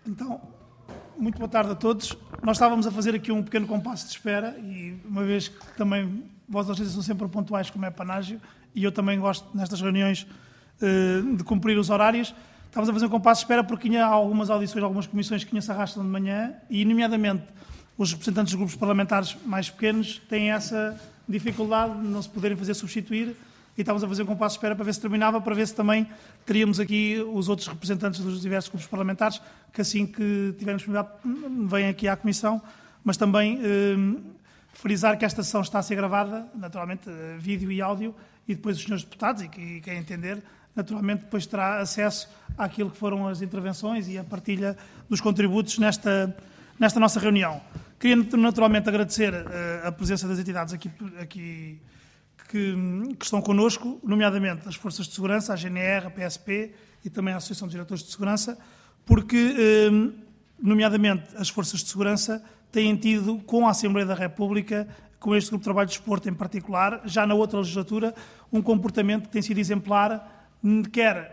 Então, muito boa tarde a todos. Nós estávamos a fazer aqui um pequeno compasso de espera e, uma vez que também vós são sempre pontuais, como é panágio, e eu também gosto, nestas reuniões, de cumprir os horários, estávamos a fazer um compasso de espera porque tinha algumas audições, algumas comissões que se arrastam de manhã e, nomeadamente, os representantes dos grupos parlamentares mais pequenos têm essa dificuldade de não se poderem fazer substituir e estávamos a fazer um compasso de espera para ver se terminava, para ver se também teríamos aqui os outros representantes dos diversos grupos parlamentares que, assim que tivermos disponibilidade, vêm aqui à Comissão, mas também frisar que esta sessão está a ser gravada, naturalmente, vídeo e áudio, e depois os senhores deputados, e quem entender, naturalmente, depois terá acesso àquilo que foram as intervenções e a partilha dos contributos nesta nossa reunião. Queria, naturalmente, agradecer a presença das entidades aqui que estão connosco, nomeadamente as Forças de Segurança, a GNR, a PSP e também a Associação de Diretores de Segurança, porque, nomeadamente, as Forças de Segurança têm tido, com a Assembleia da República, com este Grupo de Trabalho de Desporto em particular, já na outra legislatura, um comportamento que tem sido exemplar, quer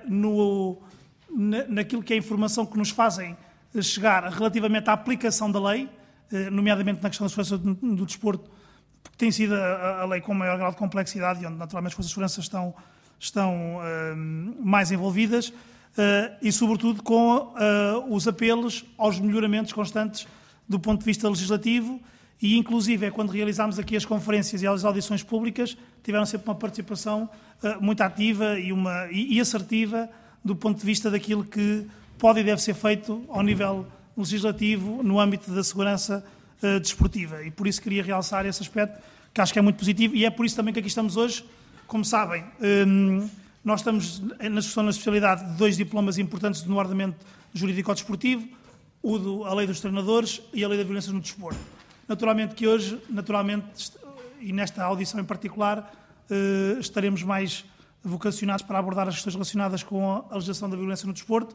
naquilo que é a informação que nos fazem chegar relativamente à aplicação da lei, nomeadamente na questão da segurança do desporto, porque tem sido a lei com maior grau de complexidade e onde, naturalmente, as Forças de Segurança estão mais envolvidas, e, sobretudo, com os apelos aos melhoramentos constantes do ponto de vista legislativo e, inclusive, quando realizámos aqui as conferências e as audições públicas, tiveram sempre uma participação muito ativa e assertiva do ponto de vista daquilo que pode e deve ser feito ao nível legislativo no âmbito da segurança desportiva. E por isso queria realçar esse aspecto, que acho que é muito positivo, e é por isso também que aqui estamos hoje. Como sabem, nós estamos na discussão na especialidade de 2 diplomas importantes no ordenamento jurídico-desportivo, a Lei dos Treinadores e a Lei da Violência no Desporto. Naturalmente que hoje, e nesta audição em particular, estaremos mais vocacionados para abordar as questões relacionadas com a legislação da violência no desporto,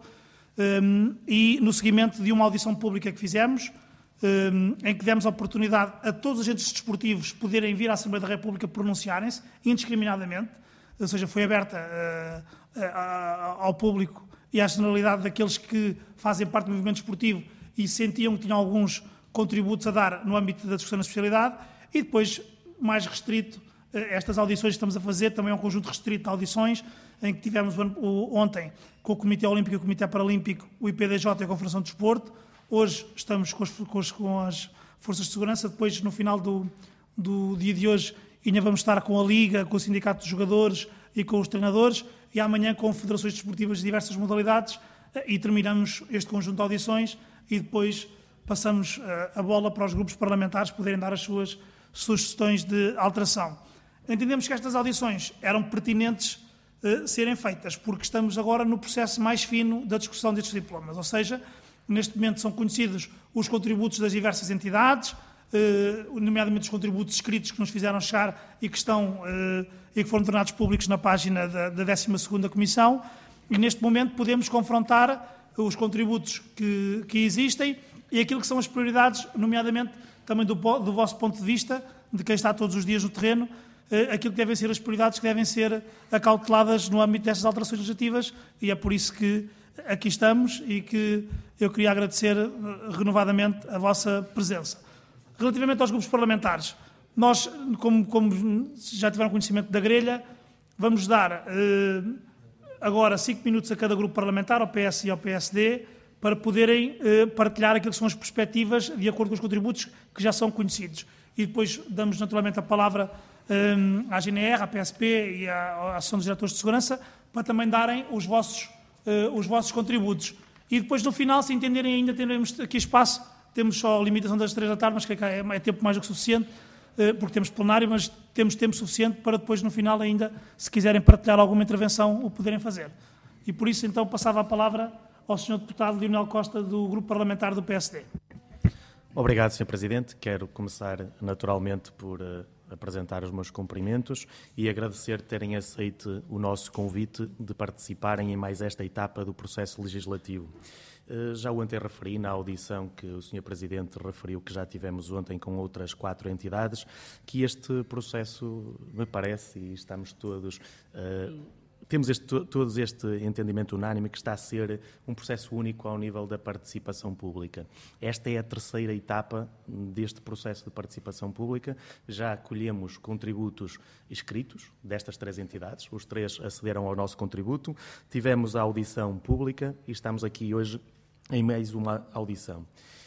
e no seguimento de uma audição pública que fizemos, em que demos a oportunidade a todos os agentes desportivos poderem vir à Assembleia da República pronunciarem-se indiscriminadamente, ou seja, foi aberta ao público e à generalidade daqueles que fazem parte do movimento desportivo e sentiam que tinham alguns contributos a dar no âmbito da discussão na especialidade, e depois, mais restrito, estas audições que estamos a fazer, também é um conjunto restrito de audições, em que tivemos ontem com o Comitê Olímpico e o Comitê Paralímpico, o IPDJ e a Confederação de Desporto. Hoje estamos com as Forças de Segurança, depois, no final do dia de hoje, ainda vamos estar com a Liga, com o Sindicato de Jogadores e com os treinadores, e amanhã com federações desportivas de diversas modalidades, e terminamos este conjunto de audições e depois passamos a bola para os grupos parlamentares poderem dar as suas sugestões de alteração. Entendemos que estas audições eram pertinentes serem feitas, porque estamos agora no processo mais fino da discussão destes diplomas, ou seja, neste momento são conhecidos os contributos das diversas entidades, nomeadamente os contributos escritos que nos fizeram chegar e que foram tornados públicos na página da 12ª Comissão, e neste momento podemos confrontar os contributos que existem e aquilo que são as prioridades, nomeadamente também do vosso ponto de vista, de quem está todos os dias no terreno, aquilo que devem ser as prioridades que devem ser acauteladas no âmbito destas alterações legislativas, e é por isso que aqui estamos e que eu queria agradecer renovadamente a vossa presença. Relativamente aos grupos parlamentares, nós, como já tiveram conhecimento da grelha, vamos dar agora 5 minutos a cada grupo parlamentar, ao PS e ao PSD, para poderem partilhar aquilo que são as perspectivas de acordo com os contributos que já são conhecidos. E depois damos naturalmente a palavra à GNR, à PSP e à Associação dos Diretores de Segurança, para também darem os vossos contributos. E depois, no final, se entenderem ainda, teremos aqui espaço, temos só a limitação das 3 da tarde, mas que é tempo mais do que suficiente, porque temos plenário, mas temos tempo suficiente para depois, no final, ainda, se quiserem partilhar alguma intervenção, o poderem fazer. E por isso, então, passava a palavra ao Sr. Deputado Lionel Costa, do Grupo Parlamentar do PSD. Obrigado, Sr. Presidente. Quero começar, naturalmente, por apresentar os meus cumprimentos e agradecer terem aceito o nosso convite de participarem em mais esta etapa do processo legislativo. Já ontem referi na audição que o Sr. Presidente referiu, que já tivemos ontem com outras 4 entidades, que este processo me parece, e estamos todos temos todos este entendimento unânime que está a ser um processo único ao nível da participação pública. Esta é a terceira etapa deste processo de participação pública. Já acolhemos contributos escritos destas 3 entidades. Os 3 acederam ao nosso contributo. Tivemos a audição pública e estamos aqui hoje em mais uma audição.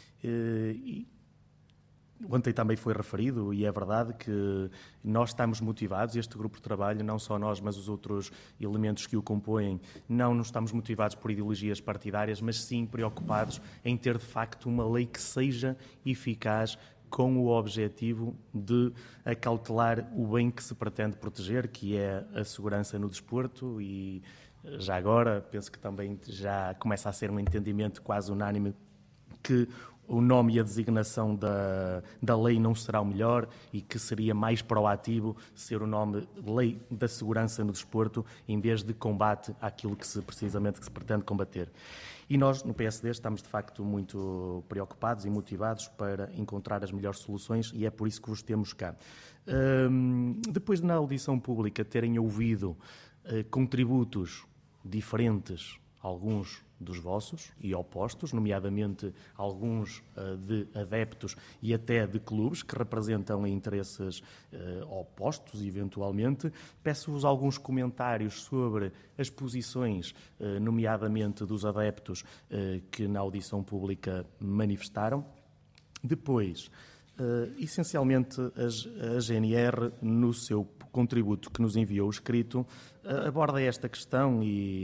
Ontem também foi referido, e é verdade que nós estamos motivados, este grupo de trabalho, não só nós, mas os outros elementos que o compõem, não estamos motivados por ideologias partidárias, mas sim preocupados em ter, de facto, uma lei que seja eficaz com o objetivo de acautelar o bem que se pretende proteger, que é a segurança no desporto. E já agora, penso que também já começa a ser um entendimento quase unânime que o nome e a designação da lei não será o melhor e que seria mais proativo ser o nome Lei da Segurança no Desporto em vez de combate àquilo que se pretende combater. E nós, no PSD, estamos de facto muito preocupados e motivados para encontrar as melhores soluções e é por isso que vos temos cá. Depois, na audição pública, terem ouvido contributos diferentes, alguns dos vossos e opostos, nomeadamente alguns de adeptos e até de clubes que representam interesses opostos, eventualmente. Peço-vos alguns comentários sobre as posições, nomeadamente dos adeptos, que na audição pública manifestaram. Depois, essencialmente, a GNR, no seu contributo que nos enviou escrito, aborda esta questão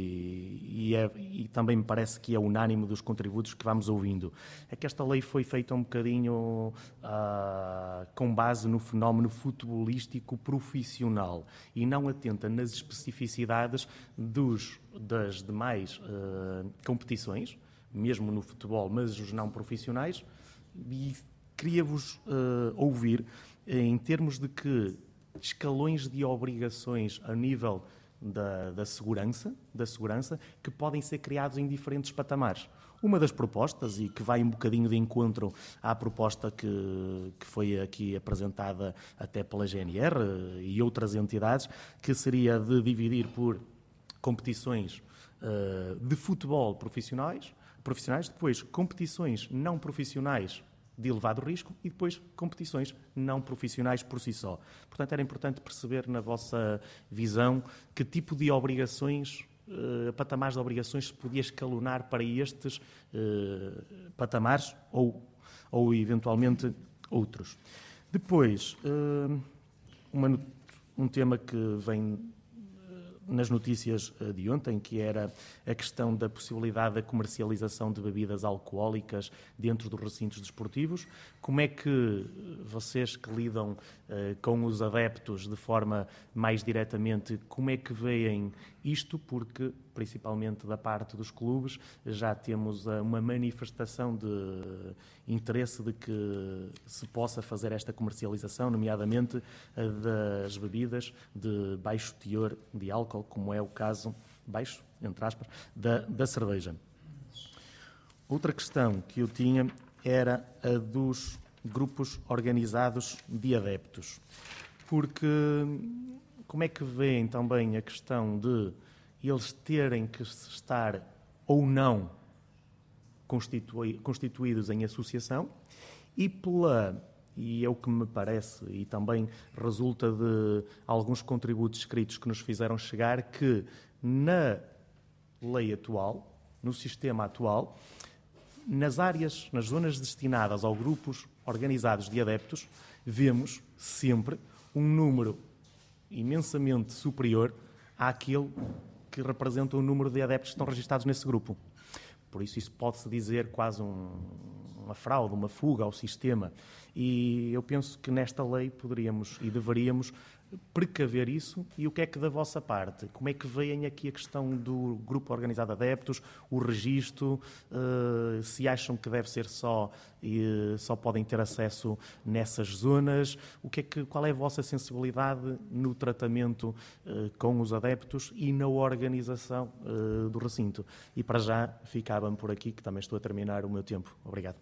e também me parece que é unânime dos contributos que vamos ouvindo. É que esta lei foi feita um bocadinho com base no fenómeno futebolístico profissional e não atenta nas especificidades das demais competições, mesmo no futebol, mas os não profissionais. E queria-vos ouvir em termos de que escalões de obrigações a nível da segurança, que podem ser criados em diferentes patamares. Uma das propostas, e que vai um bocadinho de encontro à proposta que foi aqui apresentada até pela GNR e outras entidades, que seria de dividir por competições de futebol profissionais, depois competições não profissionais de elevado risco e depois competições não profissionais por si só. Portanto, era importante perceber na vossa visão que tipo de obrigações, patamares de obrigações se podia escalonar para estes patamares ou eventualmente outros. Depois, um tema que vem nas notícias de ontem, que era a questão da possibilidade da comercialização de bebidas alcoólicas dentro dos recintos desportivos. Como é que vocês que lidam com os adeptos de forma mais diretamente, como é que veem isto? Porque, principalmente da parte dos clubes, já temos uma manifestação de interesse de que se possa fazer esta comercialização, nomeadamente das bebidas de baixo teor de álcool, como é o caso, baixo, entre aspas, da cerveja. Outra questão que eu tinha era a dos grupos organizados de adeptos, porque como é que veem também a questão de eles terem que estar ou não constituídos em associação e é o que me parece, e também resulta de alguns contributos escritos que nos fizeram chegar, que na lei atual, no sistema atual, nas zonas destinadas aos grupos organizados de adeptos, vemos sempre um número imensamente superior àquele que representa o número de adeptos que estão registados nesse grupo. Por isso pode-se dizer quase uma fraude, uma fuga ao sistema. E eu penso que nesta lei poderíamos e deveríamos precaver isso. E o que é que da vossa parte? Como é que veem aqui a questão do grupo organizado de adeptos, o registro, se acham que deve ser só podem ter acesso nessas zonas? Qual é a vossa sensibilidade no tratamento com os adeptos e na organização do recinto? E para já ficava-me por aqui, que também estou a terminar o meu tempo. Obrigado.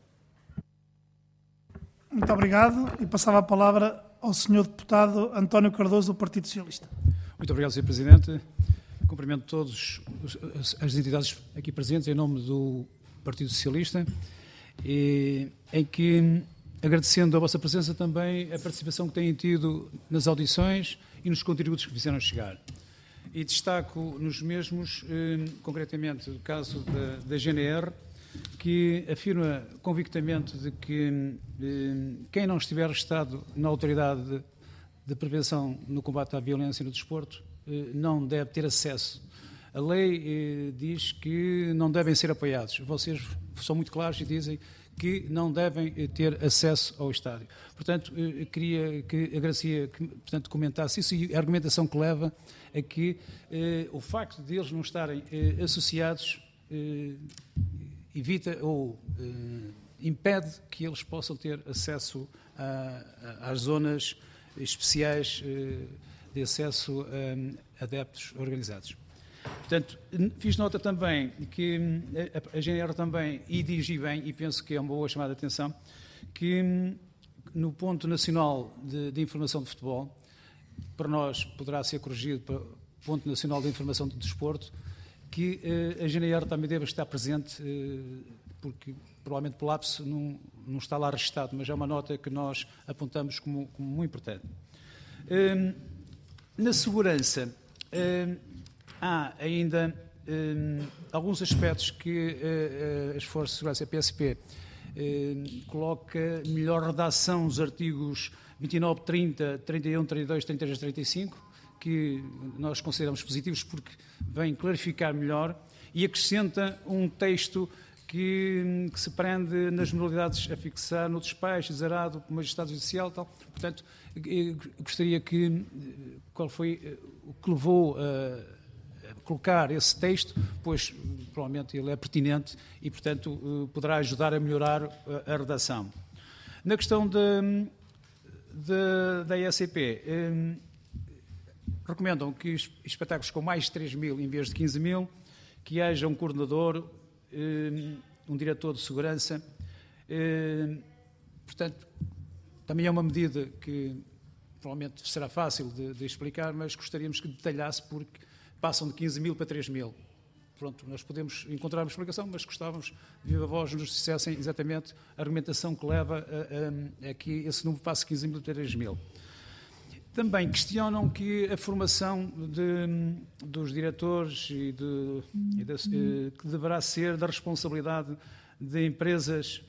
Muito obrigado e passava a palavra ao Sr. Deputado António Cardoso, do Partido Socialista. Muito obrigado, Sr. Presidente. cumprimento todas as entidades aqui presentes em nome do Partido Socialista, em que, agradecendo a vossa presença também, a participação que têm tido nas audições e nos contributos que fizeram chegar. E destaco nos mesmos, concretamente, o caso da GNR, que afirma convictamente de que quem não estiver registado na autoridade de prevenção no combate à violência no desporto não deve ter acesso. A lei diz que não devem ser apoiados. Vocês são muito claros e dizem que não devem ter acesso ao estádio. Portanto, agradecia que portanto, comentasse isso e a argumentação que leva a que o facto de eles não estarem associados evita ou impede que eles possam ter acesso às zonas especiais de acesso a adeptos organizados. Portanto, fiz nota também que a GNR também, e diz bem, e penso que é uma boa chamada de atenção, que no ponto nacional de informação de futebol, para nós poderá ser corrigido para o ponto nacional de informação de desporto, que a GNR também deve estar presente, porque provavelmente por lapso não está lá registado, mas é uma nota que nós apontamos como muito importante. Na segurança, há ainda alguns aspectos que as Forças de Segurança, a PSP, coloca melhor redação dos artigos 29, 30, 31, 32, 33 e 35, que nós consideramos positivos porque vem clarificar melhor e acrescenta um texto que se prende nas modalidades a fixar no despacho, zerado por magistrado judicial, tal. Portanto, gostaria qual foi o que levou a colocar esse texto, pois provavelmente ele é pertinente e, portanto, poderá ajudar a melhorar a redação. Na questão da ECP, recomendam que espetáculos com mais de 3 mil em vez de 15 mil, que haja um coordenador, um diretor de segurança. Portanto, também é uma medida que provavelmente será fácil de explicar, mas gostaríamos que detalhasse porque passam de 15 mil para 3 mil. Pronto, nós podemos encontrar uma explicação, mas gostávamos de viva voz nos dissessem exatamente a argumentação que leva a que esse número passe de 15 mil para 3 mil. Também questionam que a formação dos diretores que deverá ser da responsabilidade de empresas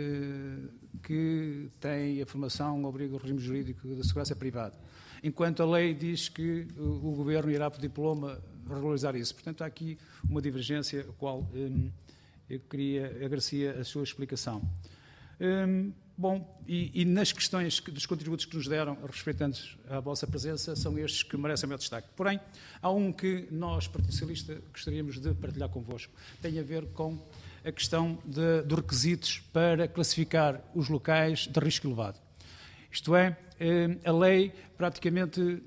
que têm a formação, obriga o regime jurídico da segurança privada, enquanto a lei diz que o Governo irá, por diploma, regularizar isso. Portanto, há aqui uma divergência, a qual eu agradecia a sua explicação. Bom, e nas questões dos contributos que nos deram, respeitantes à vossa presença, são estes que merecem o meu destaque. Porém, há um que nós, Partido Socialista, gostaríamos de partilhar convosco. Tem a ver com a questão dos requisitos para classificar os locais de risco elevado. Isto é, a lei praticamente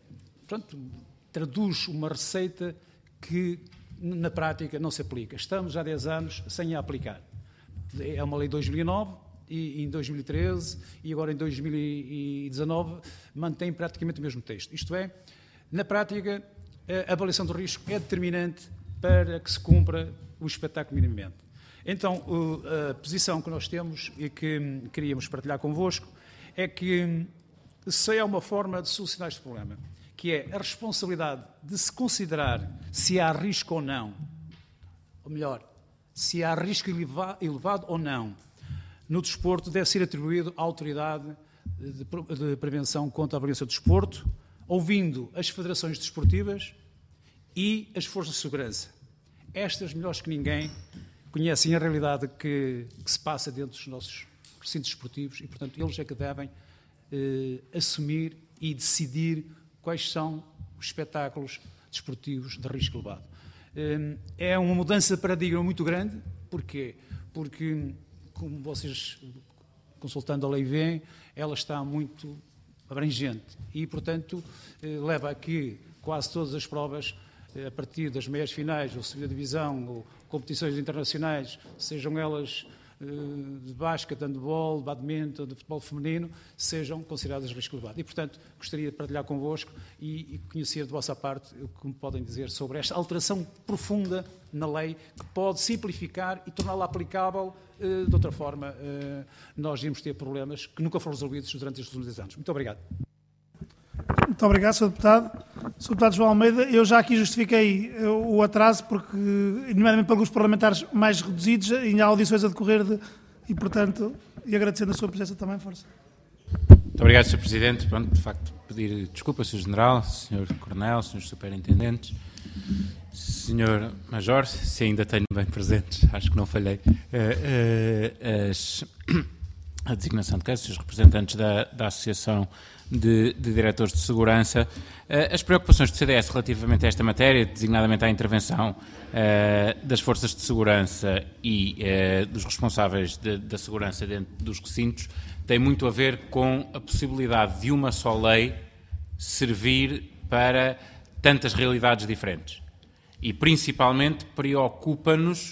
traduz uma receita que, na prática, não se aplica. Estamos há 10 anos sem a aplicar. É uma lei de 2009 e em 2013 e agora em 2019 mantém praticamente o mesmo texto. Isto é, na prática, a avaliação do risco é determinante para que se cumpra o espetáculo minimamente. Então, a posição que nós temos e que queríamos partilhar convosco é que se há uma forma de solucionar este problema, que é a responsabilidade de se considerar se há risco ou não, ou melhor, se há risco elevado ou não, no desporto deve ser atribuído à autoridade de prevenção contra a violência do desporto, ouvindo as federações desportivas e as forças de segurança. Estas, melhores que ninguém, conhecem a realidade que se passa dentro dos nossos recintos desportivos e, portanto, eles é que devem assumir e decidir quais são os espetáculos desportivos de risco elevado. É uma mudança de paradigma muito grande. Porquê? Porque, como vocês, consultando a lei, veem, ela está muito abrangente e, portanto, leva a que quase todas as provas, a partir das meias finais, ou segunda divisão, ou competições internacionais, sejam elas de basquete, de handball, de badminton, de futebol feminino, sejam consideradas risco elevado. E, portanto, gostaria de partilhar convosco e conhecer de vossa parte o que me podem dizer sobre esta alteração profunda na lei que pode simplificar e torná-la aplicável. De outra forma, nós íamos ter problemas que nunca foram resolvidos durante estes últimos 10 anos. Muito obrigado. Muito obrigado, Sr. Deputado. Sr. Deputado João Almeida, eu já aqui justifiquei o atraso, porque, nomeadamente para grupos parlamentares mais reduzidos, ainda há audições a decorrer e, portanto, e agradecendo a sua presença também, força. Muito obrigado, Sr. Presidente. Pronto, de facto, pedir desculpa, Sr. General, Sr. Coronel, Srs. Superintendentes, Sr. Major, se ainda tenho bem presentes, acho que não falhei, a designação de casos, os representantes da Associação de Diretores de Segurança, as preocupações do CDS relativamente a esta matéria, designadamente à intervenção das forças de segurança e dos responsáveis da segurança dentro dos recintos, tem muito a ver com a possibilidade de uma só lei servir para tantas realidades diferentes. E, principalmente, preocupa-nos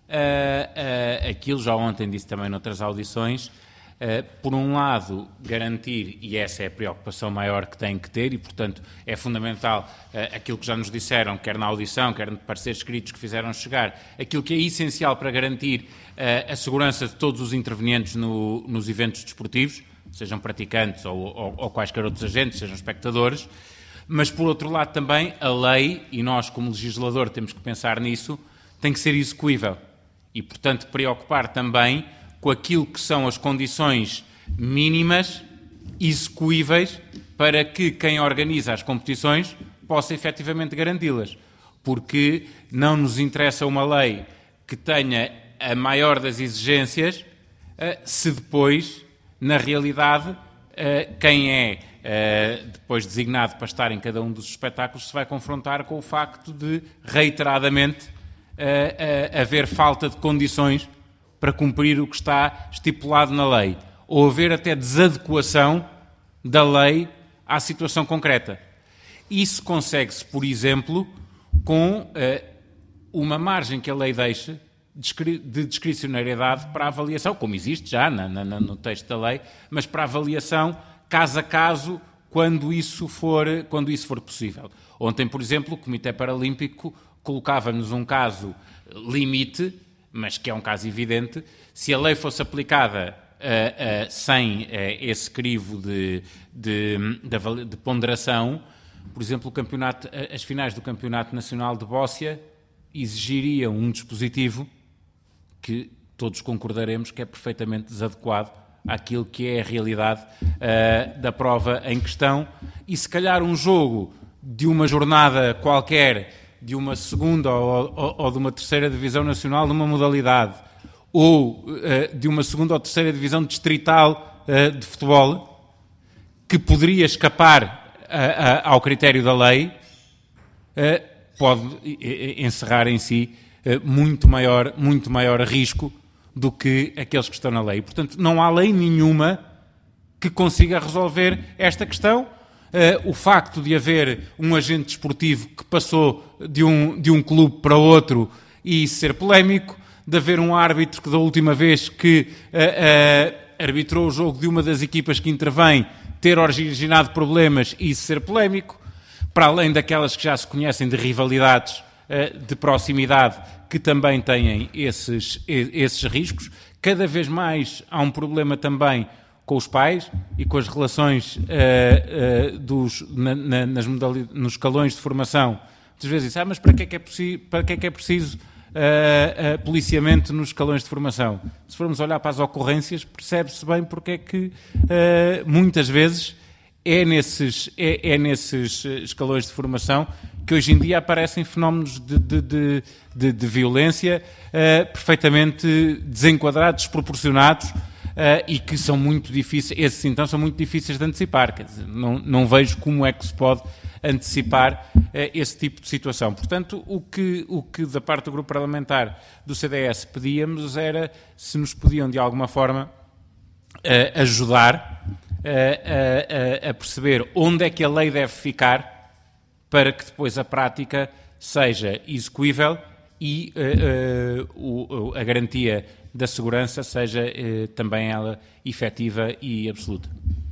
aquilo, já ontem disse também noutras audições, por um lado, garantir, e essa é a preocupação maior que tem que ter, e, portanto, é fundamental aquilo que já nos disseram, quer na audição, quer de pareceres escritos que fizeram chegar, aquilo que é essencial para garantir a segurança de todos os intervenientes nos eventos desportivos, sejam praticantes ou quaisquer outros agentes, sejam espectadores, mas, por outro lado, também a lei, e nós, como legislador, temos que pensar nisso, tem que ser execuível. E, portanto, preocupar também com aquilo que são as condições mínimas execuíveis para que quem organiza as competições possa efetivamente garanti-las. Porque não nos interessa uma lei que tenha a maior das exigências se depois, na realidade, quem é depois designado para estar em cada um dos espetáculos se vai confrontar com o facto de, reiteradamente, haver falta de condições para cumprir o que está estipulado na lei, ou haver até desadequação da lei à situação concreta. Isso consegue-se, por exemplo, com uma margem que a lei deixa de discricionariedade para a avaliação, como existe já no texto da lei, mas para a avaliação caso a caso, quando isso for possível. Ontem, por exemplo, o Comitê Paralímpico colocava-nos um caso limite, mas que é um caso evidente, se a lei fosse aplicada sem esse crivo de ponderação, por exemplo, as finais do Campeonato Nacional de Bóssia exigiriam um dispositivo que todos concordaremos que é perfeitamente desadequado àquilo que é a realidade da prova em questão, e se calhar um jogo de uma jornada qualquer, de uma segunda ou de uma terceira divisão nacional de uma modalidade, ou de uma segunda ou terceira divisão distrital de futebol, que poderia escapar ao critério da lei, pode encerrar em si muito maior risco do que aqueles que estão na lei. Portanto, não há lei nenhuma que consiga resolver esta questão. O facto de haver um agente desportivo que passou de um clube para outro e ser polémico, de haver um árbitro que da última vez que arbitrou o jogo de uma das equipas que intervém ter originado problemas e ser polémico, para além daquelas que já se conhecem de rivalidades de proximidade que também têm esses riscos. Cada vez mais há um problema também com os pais e com as relações nos escalões de formação. Muitas vezes dizem, mas para que é preciso policiamento nos escalões de formação? Se formos olhar para as ocorrências, percebe-se bem porque é que muitas vezes é nesses escalões de formação que hoje em dia aparecem fenómenos de violência perfeitamente desenquadrados, desproporcionados, e que são muito difíceis, esses então são muito difíceis de antecipar. Quer dizer, não vejo como é que se pode antecipar esse tipo de situação. Portanto, o que da parte do Grupo Parlamentar do CDS pedíamos era se nos podiam de alguma forma ajudar a perceber onde é que a lei deve ficar para que depois a prática seja execuível e a garantia da segurança seja também ela efetiva e absoluta.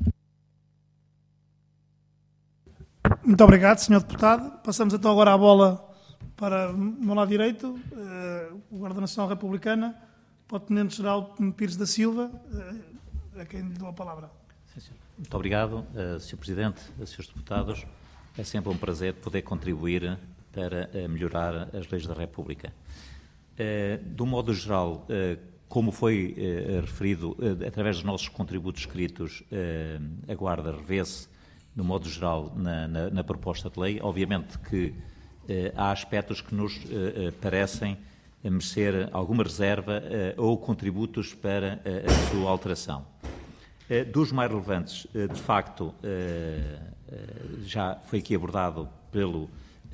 Muito obrigado, Sr. Deputado. Passamos então agora a bola para o meu lado direito, o Guarda Nacional Republicana, para o Tenente-Geral Pires da Silva, a quem lhe dou a palavra. Muito obrigado, Sr. Presidente, Srs. Deputados. É sempre um prazer poder contribuir para melhorar as leis da República. Do modo geral, como foi referido, através dos nossos contributos escritos, a Guarda revê-se, no modo geral, na proposta de lei. Obviamente que há aspectos que nos parecem merecer alguma reserva ou contributos para a sua alteração. Dos mais relevantes, de facto, já foi aqui abordado pelo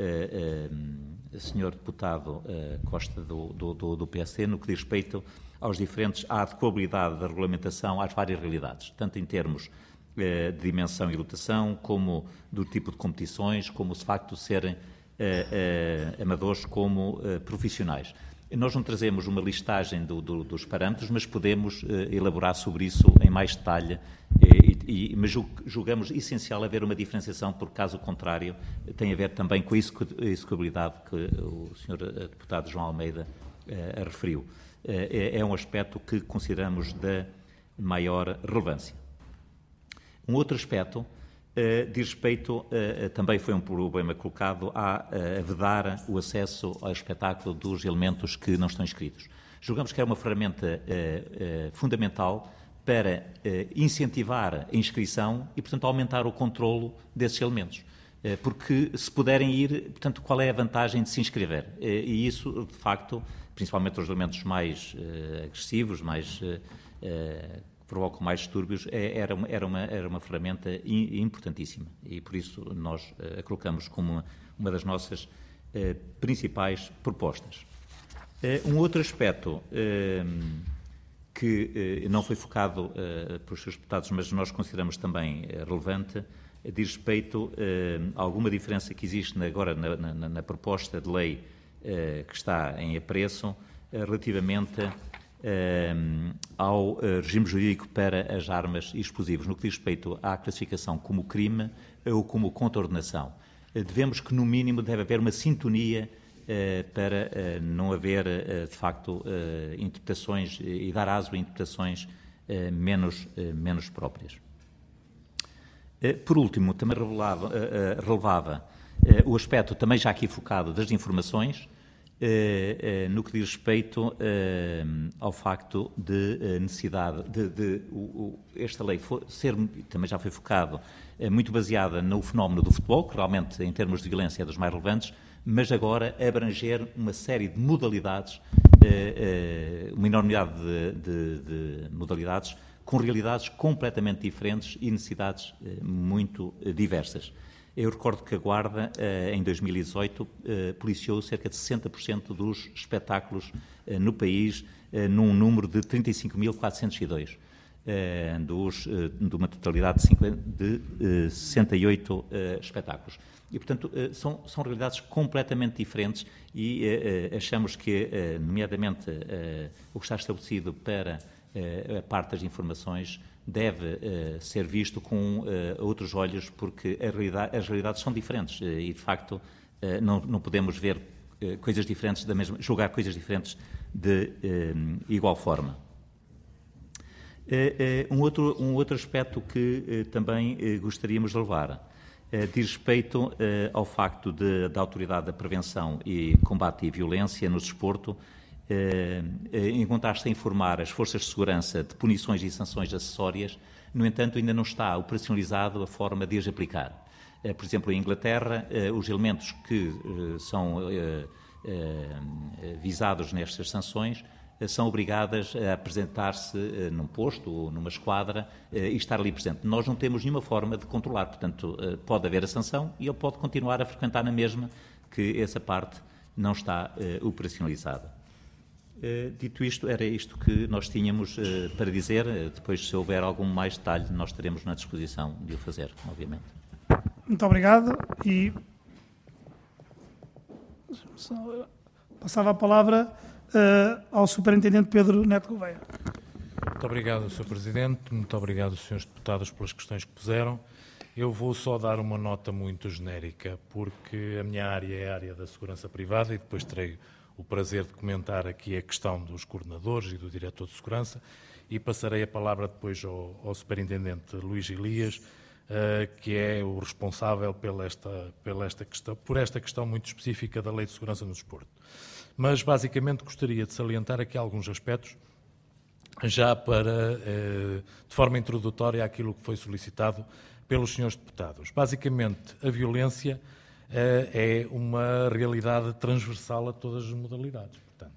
Sr. Deputado Costa do PSD, no que diz respeito à adequabilidade da regulamentação às várias realidades, tanto em termos de dimensão e lotação, como do tipo de competições, como o facto de serem amadores como profissionais. Nós não trazemos uma listagem dos parâmetros, mas podemos elaborar sobre isso em mais detalhe, mas julgamos essencial haver uma diferenciação, porque, caso contrário, tem a ver também com a execuibilidade que o Sr. Deputado João Almeida referiu. É um aspecto que consideramos da maior relevância. Um outro aspecto diz respeito, também foi um problema colocado, a vedar o acesso ao espetáculo dos elementos que não estão inscritos. Julgamos que é uma ferramenta fundamental para incentivar a inscrição e, portanto, aumentar o controlo desses elementos. Porque se puderem ir, portanto, qual é a vantagem de se inscrever? E isso, de facto, principalmente os elementos mais agressivos, mais provocam mais distúrbios, era uma ferramenta importantíssima e, por isso, nós a colocamos como uma das nossas principais propostas. Um outro aspecto que não foi focado pelos seus deputados, mas nós consideramos também relevante, diz respeito a alguma diferença que existe agora na proposta de lei que está em apreço relativamente ao regime jurídico para as armas e explosivos, no que diz respeito à classificação como crime ou como contraordenação. Devemos que, no mínimo, deve haver uma sintonia para não haver, de facto, interpretações e dar aso a interpretações menos próprias. Por último, também relevava o aspecto, também já aqui focado, das informações, no que diz respeito ao facto de necessidade de esta lei ser, também já foi focado, muito baseada no fenómeno do futebol, que realmente, em termos de violência, é dos mais relevantes, mas agora abranger uma série de modalidades, uma enormidade de modalidades, com realidades completamente diferentes e necessidades muito diversas. Eu recordo que a Guarda, em 2018, policiou cerca de 60% dos espetáculos no país, num número de 35.402, de uma totalidade de 68 espetáculos. E, portanto, são realidades completamente diferentes e achamos que, nomeadamente, o que está estabelecido para a parte das informações deve ser visto com outros olhos, porque as realidades são diferentes e, de facto, não podemos ver coisas diferentes julgar coisas diferentes de igual forma. Um outro aspecto que também gostaríamos de levar diz respeito ao facto da Autoridade da Prevenção e Combate à Violência no Desporto encontrar-se a informar as forças de segurança de punições e sanções acessórias. No entanto, ainda não está operacionalizado a forma de as aplicar. Por exemplo, em Inglaterra, os elementos que são visados nestas sanções são obrigadas a apresentar-se num posto ou numa esquadra e estar ali presente. Nós não temos nenhuma forma de controlar, portanto, pode haver a sanção e ele pode continuar a frequentar na mesma, que essa parte não está operacionalizada. Dito isto, era isto que nós tínhamos para dizer. Depois, se houver algum mais detalhe, nós estaremos na disposição de o fazer, obviamente. Muito obrigado. E Passava a palavra ao Superintendente Pedro Neto Gouveia. Muito obrigado, Sr. Presidente. Muito obrigado, Srs. Deputados, pelas questões que puseram. Eu vou só dar uma nota muito genérica, porque a minha área é a área da segurança privada e depois terei o prazer de comentar aqui a questão dos coordenadores e do diretor de segurança e passarei a palavra depois ao Superintendente Luís Elias, que é o responsável por esta questão muito específica da Lei de Segurança no Desporto. Mas, basicamente, gostaria de salientar aqui alguns aspectos, já de forma introdutória àquilo que foi solicitado pelos senhores deputados. Basicamente, a violência é uma realidade transversal a todas as modalidades, portanto.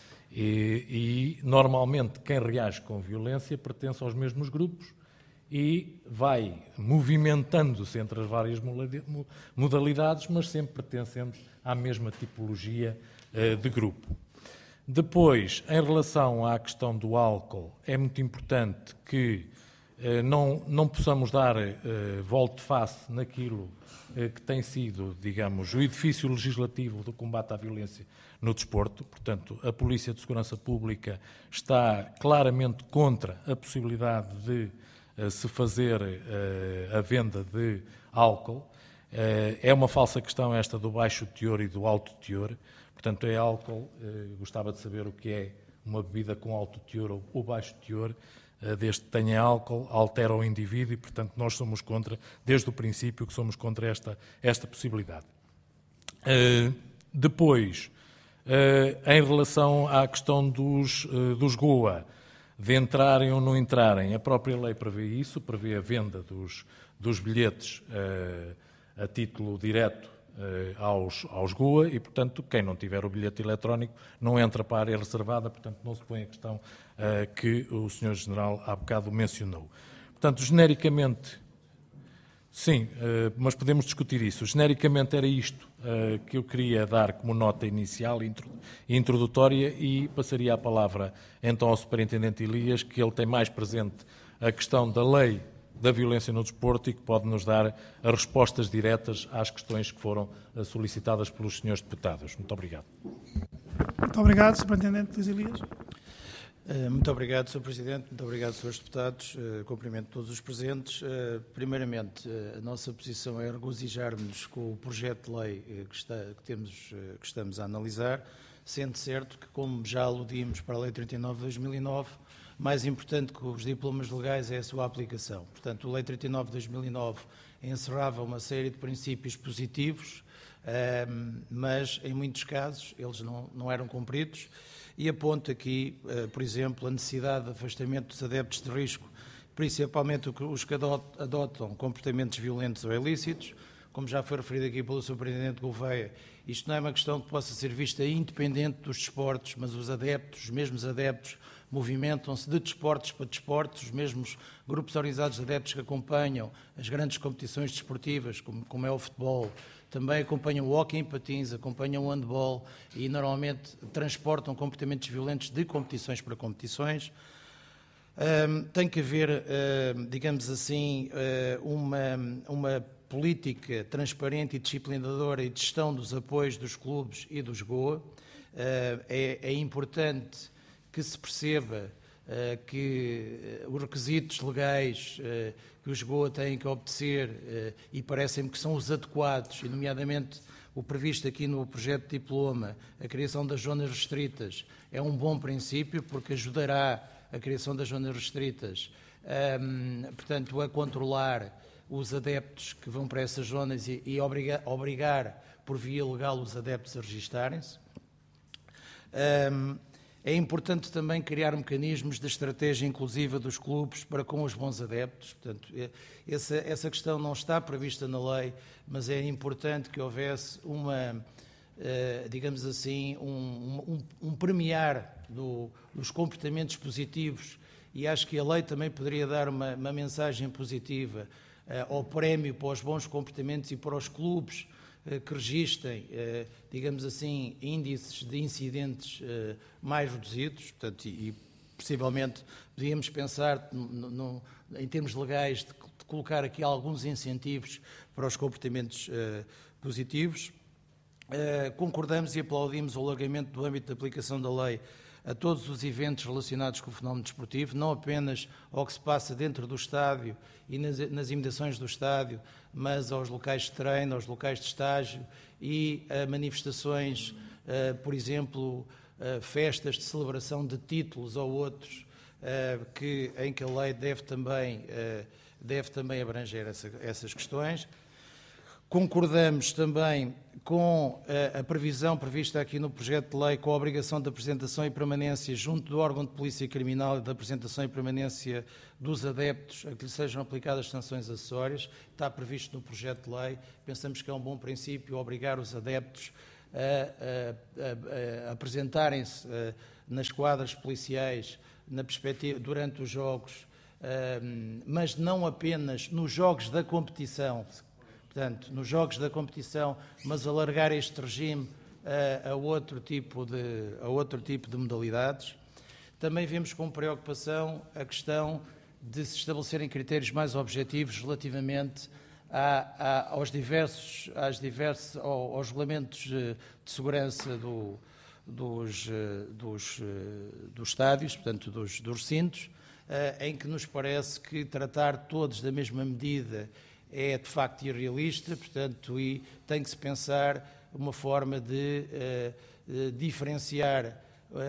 E normalmente, quem reage com violência pertence aos mesmos grupos e vai movimentando-se entre as várias modalidades, mas sempre pertencendo à mesma tipologia de grupo. Depois, em relação à questão do álcool, é muito importante que não possamos dar volte-face naquilo que tem sido, digamos, o edifício legislativo do combate à violência no desporto. Portanto, a Polícia de Segurança Pública está claramente contra a possibilidade de se fazer a venda de álcool. É uma falsa questão esta do baixo teor e do alto teor. Portanto, é álcool. Gostava de saber o que é uma bebida com alto teor ou baixo teor. Desde que tenha álcool, altera o indivíduo e, portanto, nós somos contra, desde o princípio, que somos contra esta possibilidade. Depois, em relação à questão dos GOA, de entrarem ou não entrarem, a própria lei prevê isso, prevê a venda dos bilhetes a título direto aos GOA e, portanto, quem não tiver o bilhete eletrónico não entra para a área reservada, portanto, não se põe a questão que o Sr. General há bocado mencionou. Portanto, genericamente, sim, mas podemos discutir isso. Genericamente era isto que eu queria dar como nota inicial e introdutória e passaria a palavra então ao Superintendente Elias, que ele tem mais presente a questão da lei da violência no desporto e que pode nos dar as respostas diretas às questões que foram solicitadas pelos senhores deputados. Muito obrigado. Muito obrigado, Superintendente Luís Elias. Muito obrigado, Sr. Presidente. Muito obrigado, Srs. Deputados. Cumprimento todos os presentes. Primeiramente, a nossa posição é regozijar-nos com o projeto de lei que estamos a analisar, sendo certo que, como já aludimos para a Lei 39 de 2009, mais importante que os diplomas legais é a sua aplicação. Portanto, a Lei 39 de 2009 encerrava uma série de princípios positivos, mas, em muitos casos, eles não eram cumpridos e aponta aqui, por exemplo, a necessidade de afastamento dos adeptos de risco, principalmente os que adotam comportamentos violentos ou ilícitos. Como já foi referido aqui pelo Superintendente Gouveia, isto não é uma questão que possa ser vista independente dos desportos, mas os mesmos adeptos, movimentam-se de desportos para desportos, os mesmos grupos organizados de adeptos que acompanham as grandes competições desportivas, como é o futebol, também acompanham o hóquei em patins, acompanham o handball e normalmente transportam comportamentos violentos de competições para competições. Tem que haver, digamos assim, uma política transparente e disciplinadora e de gestão dos apoios dos clubes e dos GOA. É importante que se perceba que os requisitos legais que os GOA têm que obedecer e parecem-me que são os adequados, e nomeadamente o previsto aqui no projeto de diploma, a criação das zonas restritas, é um bom princípio porque ajudará a criação das zonas restritas, portanto, a controlar os adeptos que vão para essas zonas e obrigar por via legal os adeptos a registarem-se. É importante também criar mecanismos de estratégia inclusiva dos clubes para com os bons adeptos. Portanto, essa questão não está prevista na lei, mas é importante que houvesse digamos assim, um premiar dos comportamentos positivos, e acho que a lei também poderia dar uma mensagem positiva ao prémio para os bons comportamentos e para os clubes que registrem, digamos assim, índices de incidentes mais reduzidos, portanto, e possivelmente podíamos pensar, em termos legais, de colocar aqui alguns incentivos para os comportamentos positivos. Concordamos e aplaudimos o alargamento do âmbito de aplicação da lei a todos os eventos relacionados com o fenómeno desportivo, não apenas ao que se passa dentro do estádio e nas imediações do estádio, mas aos locais de treino, aos locais de estágio e a manifestações, por exemplo, festas de celebração de títulos ou outros, em que a lei deve também abranger essas questões. Concordamos também com a previsão prevista aqui no projeto de lei com a obrigação de apresentação e permanência junto do órgão de polícia criminal e da apresentação e permanência dos adeptos a que lhe sejam aplicadas sanções acessórias. Está previsto no projeto de lei. Pensamos que é um bom princípio obrigar os adeptos a apresentarem-se nas quadras policiais durante os jogos, mas não apenas nos jogos da competição, portanto, nos jogos da competição, mas alargar este regime a outro tipo de modalidades. Também vemos com preocupação a questão de se estabelecerem critérios mais objetivos relativamente aos regulamentos de segurança dos estádios, portanto, dos recintos, em que nos parece que tratar todos da mesma medida é de facto irrealista, portanto, e tem que se pensar uma forma de diferenciar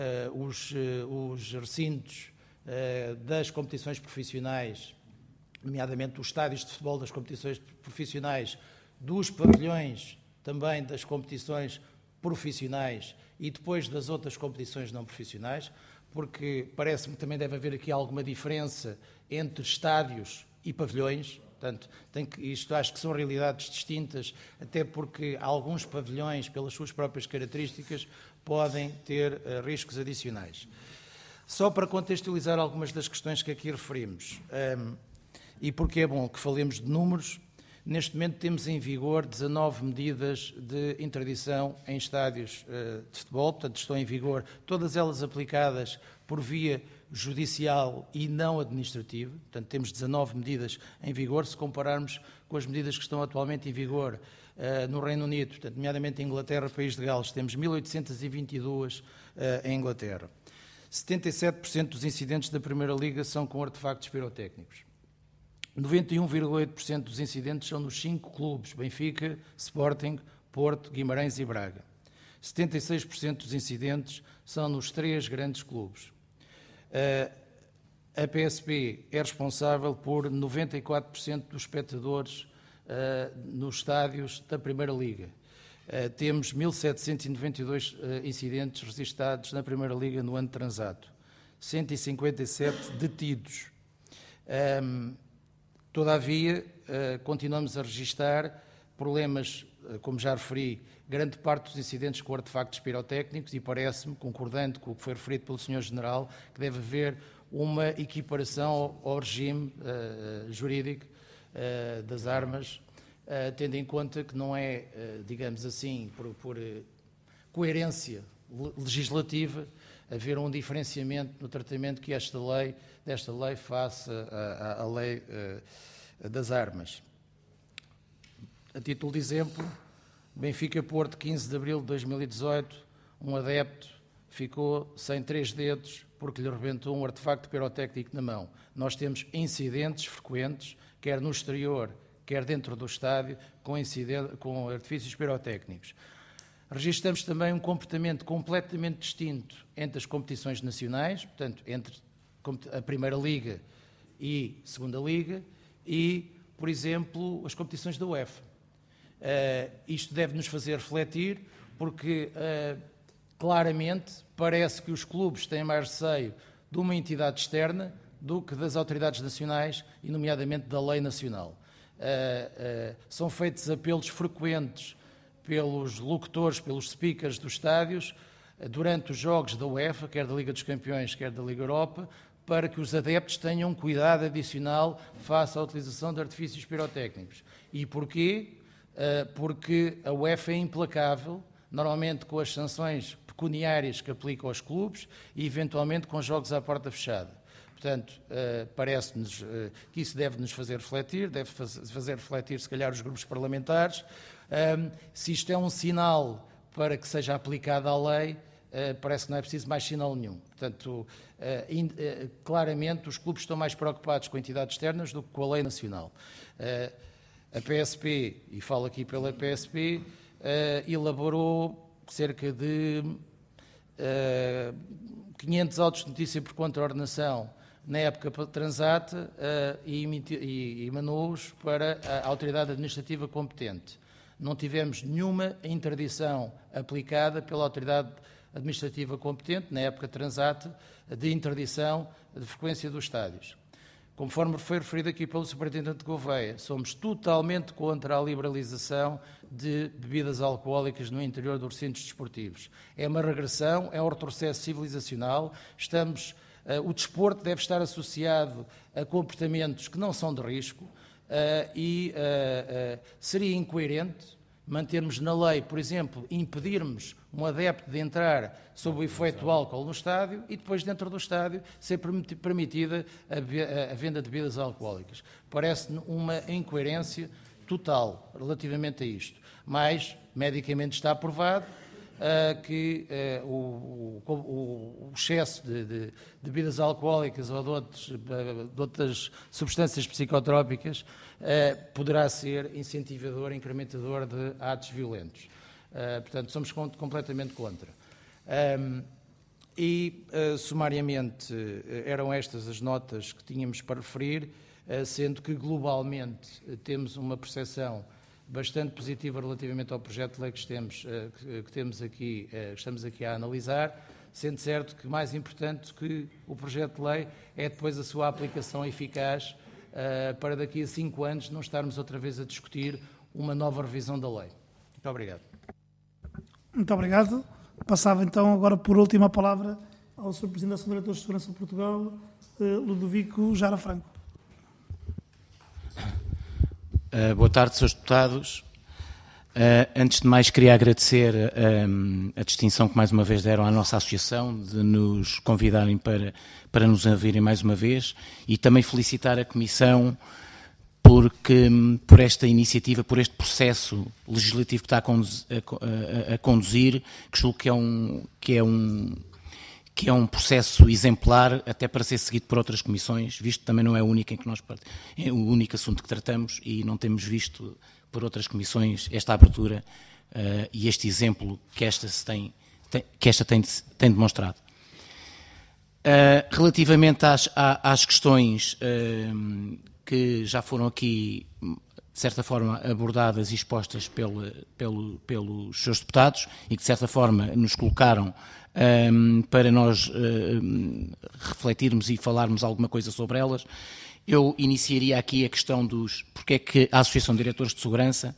os recintos das competições profissionais, nomeadamente os estádios de futebol das competições profissionais, dos pavilhões também das competições profissionais e depois das outras competições não profissionais, porque parece-me que também deve haver aqui alguma diferença entre estádios e pavilhões. Portanto, isto acho que são realidades distintas, até porque alguns pavilhões, pelas suas próprias características, podem ter riscos adicionais. Só para contextualizar algumas das questões que aqui referimos, e porque é bom que falemos de números, neste momento temos em vigor 19 medidas de interdição em estádios de futebol, portanto estão em vigor, todas elas aplicadas por via judicial e não administrativa, portanto temos 19 medidas em vigor, se compararmos com as medidas que estão atualmente em vigor no Reino Unido, portanto, nomeadamente em Inglaterra, País de Gales, temos 1822 em Inglaterra. 77% dos incidentes da Primeira Liga são com artefactos pirotécnicos. 91,8% dos incidentes são nos 5 clubes, Benfica, Sporting, Porto, Guimarães e Braga. 76% dos incidentes são nos 3 grandes clubes. A PSP é responsável por 94% dos espectadores nos estádios da Primeira Liga. Temos 1.792 incidentes registados na Primeira Liga no ano transato. 157 detidos. Todavia, continuamos a registrar problemas, como já referi, grande parte dos incidentes com artefactos pirotécnicos e parece-me, concordando com o que foi referido pelo Sr. General, que deve haver uma equiparação ao regime jurídico das armas, tendo em conta que não é, digamos assim, por coerência legislativa, haver um diferenciamento no tratamento que desta lei face à lei das armas. A título de exemplo, Benfica-Porto, 15 de abril de 2018, um adepto ficou sem 3 dedos porque lhe rebentou um artefacto pirotécnico na mão. Nós temos incidentes frequentes, quer no exterior, quer dentro do estádio, com artifícios pirotécnicos. Registramos também um comportamento completamente distinto entre as competições nacionais, portanto, entre a Primeira Liga e a Segunda Liga, e, por exemplo, as competições da UEFA. Isto deve nos fazer refletir, porque claramente parece que os clubes têm mais receio de uma entidade externa do que das autoridades nacionais, e nomeadamente da lei nacional. São feitos apelos frequentes pelos locutores, pelos speakers dos estádios, durante os jogos da UEFA, quer da Liga dos Campeões, quer da Liga Europa, para que os adeptos tenham cuidado adicional face à utilização de artifícios pirotécnicos. E porquê? Porque a UEFA é implacável, normalmente com as sanções pecuniárias que aplica aos clubes e, eventualmente, com jogos à porta fechada. Portanto, parece-nos que isso deve nos fazer refletir, deve fazer refletir, se calhar, os grupos parlamentares. Se isto é um sinal para que seja aplicada a lei, parece que não é preciso mais sinal nenhum. Portanto, claramente os clubes estão mais preocupados com entidades externas do que com a lei nacional. A PSP, e falo aqui pela PSP, elaborou cerca de 500 autos de notícia por contraordenação na época Transat e emanou-os para a autoridade administrativa competente. Não tivemos nenhuma interdição aplicada pela autoridade administrativa competente, na época Transat, de interdição de frequência dos estádios. Conforme foi referido aqui pelo Superintendente de Gouveia, somos totalmente contra a liberalização de bebidas alcoólicas no interior dos recintos desportivos. É uma regressão, é um retrocesso civilizacional. O desporto deve estar associado a comportamentos que não são de risco e seria incoerente mantermos na lei, por exemplo, impedirmos um adepto de entrar sob o efeito do álcool no estádio e depois dentro do estádio ser permitida a venda de bebidas alcoólicas. Parece-me uma incoerência total relativamente a isto. Mas, medicamente está provado que o excesso de bebidas alcoólicas ou de outras substâncias psicotrópicas poderá ser incentivador, incrementador de atos violentos. Portanto, somos completamente contra. Sumariamente, eram estas as notas que tínhamos para referir, sendo que globalmente temos uma percepção bastante positiva relativamente ao projeto de lei que estamos aqui a analisar, sendo certo que mais importante que o projeto de lei é depois a sua aplicação eficaz para daqui a 5 anos não estarmos outra vez a discutir uma nova revisão da lei. Muito obrigado. Muito obrigado. Passava então agora por última a palavra ao Sr. Presidente da Associação de Diretores de Segurança de Portugal, Ludovico Jara Franco. Boa tarde, Srs. Deputados. Antes de mais, queria agradecer a distinção que mais uma vez deram à nossa associação de nos convidarem para nos ouvirem mais uma vez e também felicitar a Comissão por esta iniciativa, por este processo legislativo que está a conduzir, que julgo que é um processo exemplar até para ser seguido por outras comissões, visto que também não é o único é o único assunto que tratamos e não temos visto por outras comissões esta abertura e este exemplo que esta tem demonstrado. Relativamente às questões que já foram aqui, de certa forma, abordadas e expostas pelos seus deputados e que, de certa forma, nos colocaram para nós refletirmos e falarmos alguma coisa sobre elas, eu iniciaria aqui a questão dos porque é que a Associação de Diretores de Segurança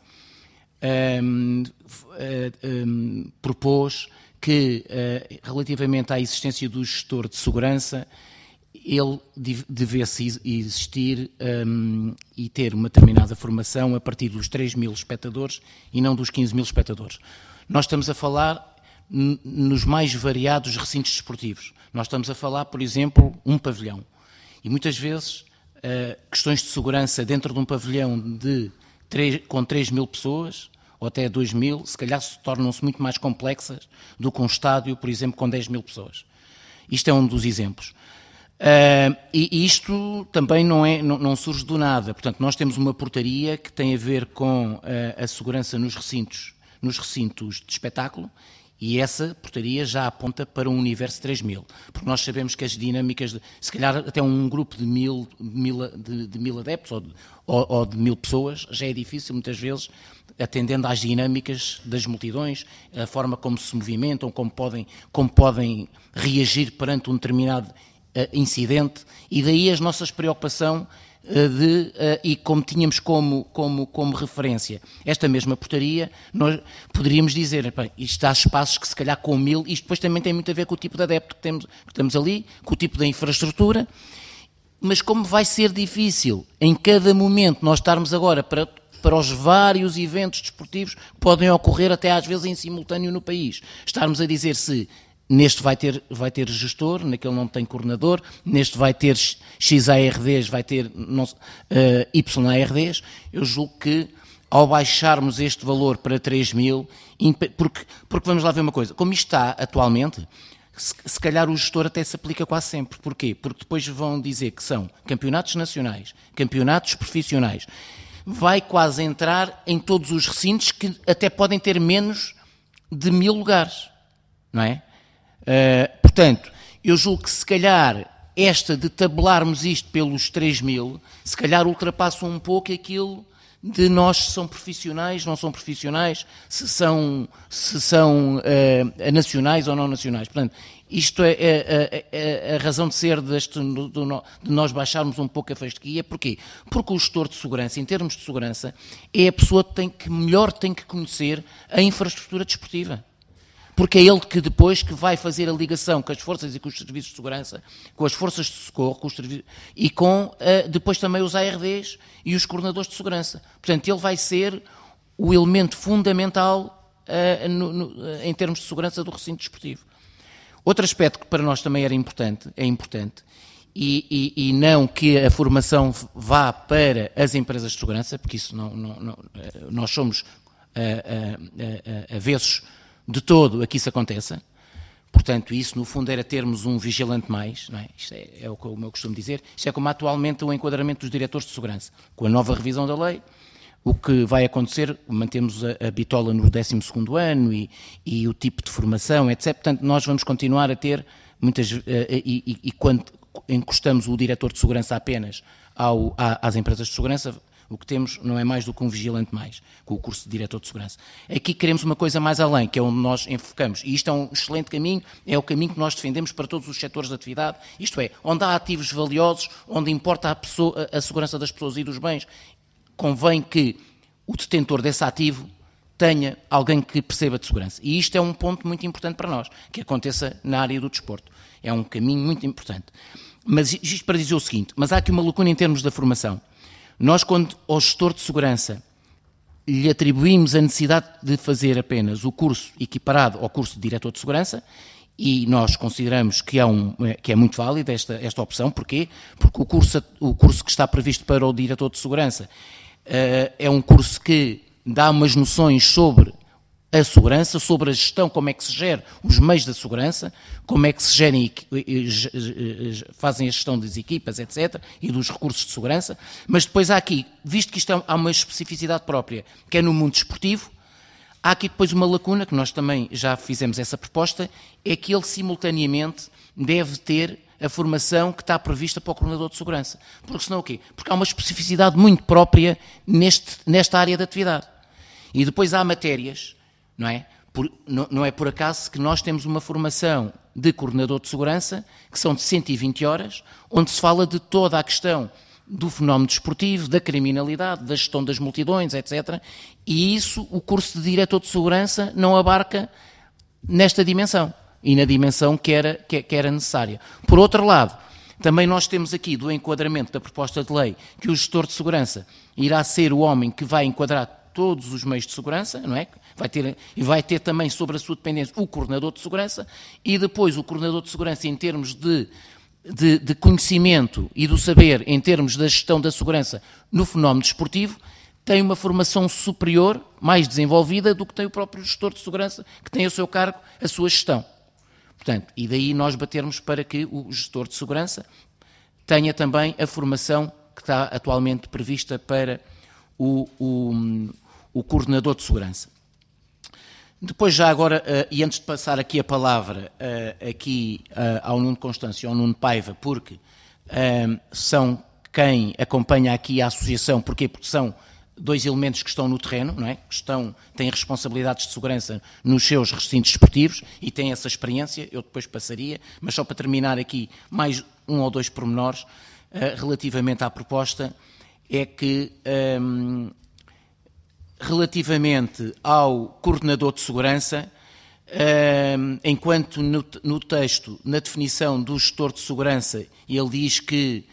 propôs que, relativamente à existência do gestor de segurança, ele devesse existir e ter uma determinada formação a partir dos 3.000 espectadores e não dos 15.000 espectadores. Nós estamos a falar nos mais variados recintos desportivos. Nós estamos a falar, por exemplo, um pavilhão. E muitas vezes questões de segurança dentro de um pavilhão com 3.000 pessoas ou até 2.000, se calhar tornam-se muito mais complexas do que um estádio, por exemplo, com 10.000 pessoas. Isto é um dos exemplos. E isto também não surge do nada. Portanto, nós temos uma portaria que tem a ver com a segurança nos recintos de espetáculo e essa portaria já aponta para um universo de 3.000. Porque nós sabemos que as dinâmicas, se calhar até um grupo de 1.000 adeptos ou de 1.000 pessoas, já é difícil muitas vezes, atendendo às dinâmicas das multidões, a forma como se movimentam, como podem reagir perante um determinado incidente, e daí a nossa preocupação e como tínhamos como referência esta mesma portaria, nós poderíamos dizer, isto há espaços que se calhar com 1.000, isto depois também tem muito a ver com o tipo de adepto que temos ali, com o tipo de infraestrutura, mas como vai ser difícil em cada momento nós estarmos agora para os vários eventos desportivos que podem ocorrer até às vezes em simultâneo no país, estarmos a dizer se neste vai ter gestor, naquele não tem coordenador, neste vai ter XARDs, vai ter YARDs, eu julgo que ao baixarmos este valor para 3.000, porque vamos lá ver uma coisa, como isto está atualmente, se calhar o gestor até se aplica quase sempre. Porquê? Porque depois vão dizer que são campeonatos nacionais, campeonatos profissionais, vai quase entrar em todos os recintos que até podem ter menos de 1.000 lugares, não é? Portanto, eu julgo que se calhar esta de tabelarmos isto pelos 3.000, se calhar ultrapassa um pouco aquilo de nós se são profissionais, não são profissionais, se são nacionais ou não nacionais. Portanto, isto é a razão de ser de nós baixarmos um pouco a fasquia. Porquê? Porque o gestor de segurança, em termos de segurança, é a pessoa que melhor tem que conhecer a infraestrutura desportiva. Porque é ele que depois que vai fazer a ligação com as forças e com os serviços de segurança, com as forças de socorro, e com depois também os ARDs e os coordenadores de segurança. Portanto, ele vai ser o elemento fundamental em termos de segurança do recinto desportivo. Outro aspecto que para nós também é importante, e não que a formação vá para as empresas de segurança, porque isso nós somos avessos de todo a que isso aconteça. Portanto, isso no fundo era termos um vigilante mais, não é? Isto é o que eu costumo dizer. Isto é como atualmente o enquadramento dos diretores de segurança. Com a nova revisão da lei, o que vai acontecer, mantemos a bitola no 12º ano e o tipo de formação, etc. Portanto, nós vamos continuar a ter muitas... E quando encostamos o diretor de segurança apenas às empresas de segurança, o que temos não é mais do que um vigilante mais, com o curso de diretor de segurança. Aqui queremos uma coisa mais além, que é onde nós enfocamos. E isto é um excelente caminho, é o caminho que nós defendemos para todos os setores de atividade. Isto é, onde há ativos valiosos, onde importa a segurança das pessoas e dos bens, convém que o detentor desse ativo tenha alguém que perceba de segurança. E isto é um ponto muito importante para nós, que aconteça na área do desporto. É um caminho muito importante. Mas isto para dizer o seguinte, mas há aqui uma lacuna em termos da formação. Nós, quando ao gestor de segurança lhe atribuímos a necessidade de fazer apenas o curso equiparado ao curso de diretor de segurança, e nós consideramos que é muito válida esta opção. Porquê? Porque o curso que está previsto para o diretor de segurança é um curso que dá umas noções sobre a segurança, sobre a gestão, como é que se gera os meios da segurança, como é que se gerem, fazem a gestão das equipas, etc., e dos recursos de segurança. Mas depois há aqui, visto que isto há uma especificidade própria, que é no mundo desportivo, há aqui depois uma lacuna, que nós também já fizemos essa proposta, é que ele simultaneamente deve ter a formação que está prevista para o coordenador de segurança. Porque senão o quê? Porque há uma especificidade muito própria nesta área de atividade. E depois há matérias, não é? Não é por acaso que nós temos uma formação de coordenador de segurança, que são de 120 horas, onde se fala de toda a questão do fenómeno desportivo, da criminalidade, da gestão das multidões, etc. E isso o curso de diretor de segurança não abarca nesta dimensão, e na dimensão que era necessária. Por outro lado, também nós temos aqui do enquadramento da proposta de lei que o gestor de segurança irá ser o homem que vai enquadrar todos os meios de segurança, não é? Vai ter também sobre a sua dependência o coordenador de segurança, e depois o coordenador de segurança em termos de conhecimento e do saber, em termos da gestão da segurança no fenómeno desportivo, tem uma formação superior, mais desenvolvida do que tem o próprio gestor de segurança, que tem a seu cargo a sua gestão. Portanto, e daí nós batermos para que o gestor de segurança tenha também a formação que está atualmente prevista para o coordenador de segurança. Depois, já agora, e antes de passar aqui a palavra ao Nuno Constâncio e ao Nuno Paiva, porque são quem acompanha aqui a associação. Porquê? Porque são dois elementos que estão no terreno, não é? Têm responsabilidades de segurança nos seus recintos desportivos e têm essa experiência. Eu depois passaria, mas só para terminar aqui mais um ou dois pormenores relativamente à proposta, é que relativamente ao coordenador de segurança, enquanto no texto, na definição do gestor de segurança, ele diz que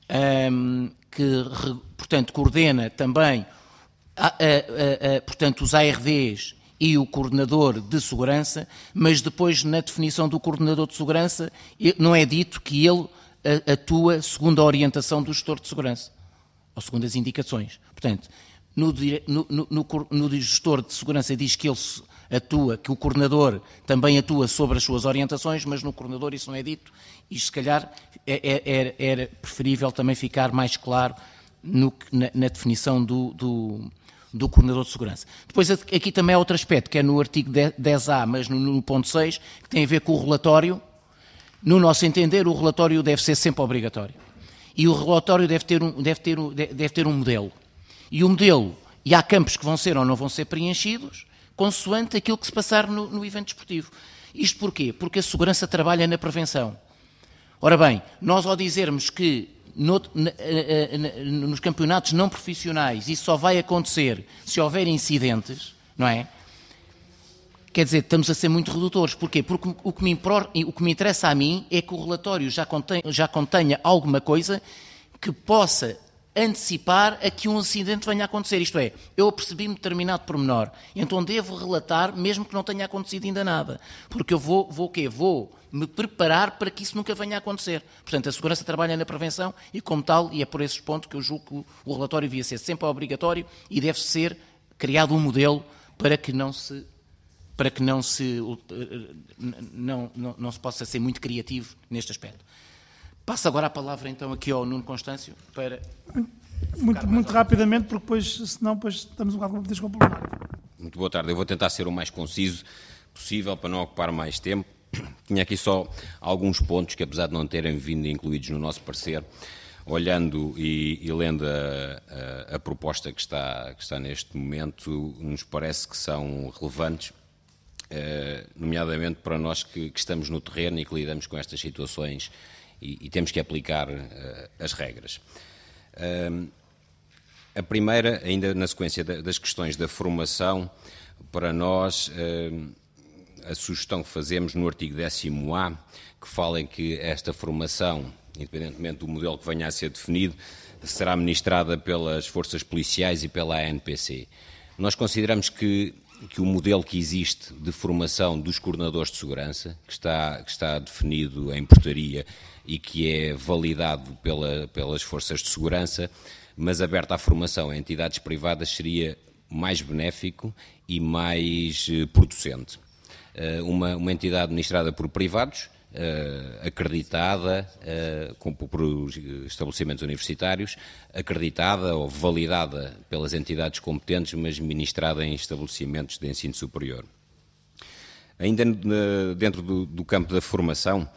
portanto, coordena também portanto, os ARDs e o coordenador de segurança, mas depois na definição do coordenador de segurança não é dito que ele atua segundo a orientação do gestor de segurança, ou segundo as indicações. Portanto, no gestor de segurança diz que ele atua, que o coordenador também atua sobre as suas orientações, mas no coordenador isso não é dito, e se calhar era preferível também ficar mais claro na definição do coordenador de segurança. Depois aqui também há outro aspecto, que é no artigo 10A, mas no ponto 6, que tem a ver com o relatório. No nosso entender, o relatório deve ser sempre obrigatório. E o relatório deve ter um modelo. E o modelo, e há campos que vão ser ou não vão ser preenchidos, consoante aquilo que se passar no evento desportivo. Isto porquê? Porque a segurança trabalha na prevenção. Ora bem, nós ao dizermos que nos campeonatos não profissionais isso só vai acontecer se houver incidentes, não é? Quer dizer, estamos a ser muito redutores. Porquê? Porque o que me interessa a mim é que o relatório já contenha alguma coisa que possa antecipar a que um acidente venha a acontecer. Isto é, eu apercebi-me de determinado pormenor, então devo relatar mesmo que não tenha acontecido ainda nada. Porque eu vou o quê? Vou me preparar para que isso nunca venha a acontecer. Portanto, a segurança trabalha na prevenção e, como tal, e é por esses pontos que eu julgo que o relatório devia ser sempre obrigatório e deve ser criado um modelo para que não se possa ser muito criativo neste aspecto. Passo agora a palavra então aqui ao Nuno Constâncio para... Muito rapidamente, porque depois, senão, depois estamos um bocado complementar. Muito boa tarde. Eu vou tentar ser o mais conciso possível para não ocupar mais tempo. Tinha aqui só alguns pontos que, apesar de não terem vindo incluídos no nosso parecer, olhando e lendo a proposta que está neste momento, nos parece que são relevantes, nomeadamente para nós que estamos no terreno e que lidamos com estas situações e temos que aplicar as regras. A primeira, ainda na sequência das questões da formação, para nós, a sugestão que fazemos no artigo 10A, que fala em que esta formação, independentemente do modelo que venha a ser definido, será ministrada pelas forças policiais e pela ANPC. Nós consideramos que o modelo que existe de formação dos coordenadores de segurança, que está definido em portaria e que é validado pelas forças de segurança, mas aberto à formação a entidades privadas, seria mais benéfico e mais producente. Uma entidade administrada por privados, acreditada por estabelecimentos universitários, acreditada ou validada pelas entidades competentes, mas ministrada em estabelecimentos de ensino superior. Ainda dentro do campo da formação,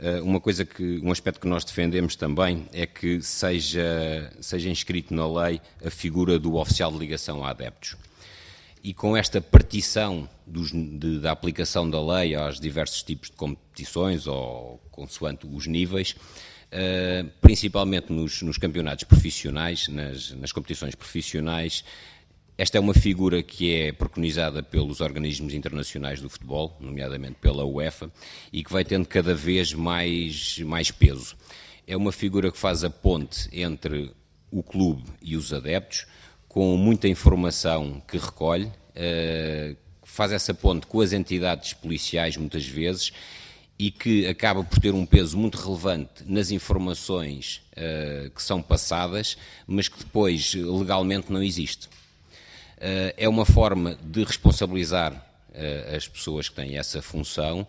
um aspecto que nós defendemos também é que seja inscrito na lei a figura do oficial de ligação a adeptos. E com esta partição da aplicação da lei aos diversos tipos de competições ou consoante os níveis, principalmente nos campeonatos profissionais, nas competições profissionais, esta é uma figura que é preconizada pelos organismos internacionais do futebol, nomeadamente pela UEFA, e que vai tendo cada vez mais peso. É uma figura que faz a ponte entre o clube e os adeptos, com muita informação que recolhe, faz essa ponte com as entidades policiais muitas vezes e que acaba por ter um peso muito relevante nas informações que são passadas, mas que depois legalmente não existe. É uma forma de responsabilizar as pessoas que têm essa função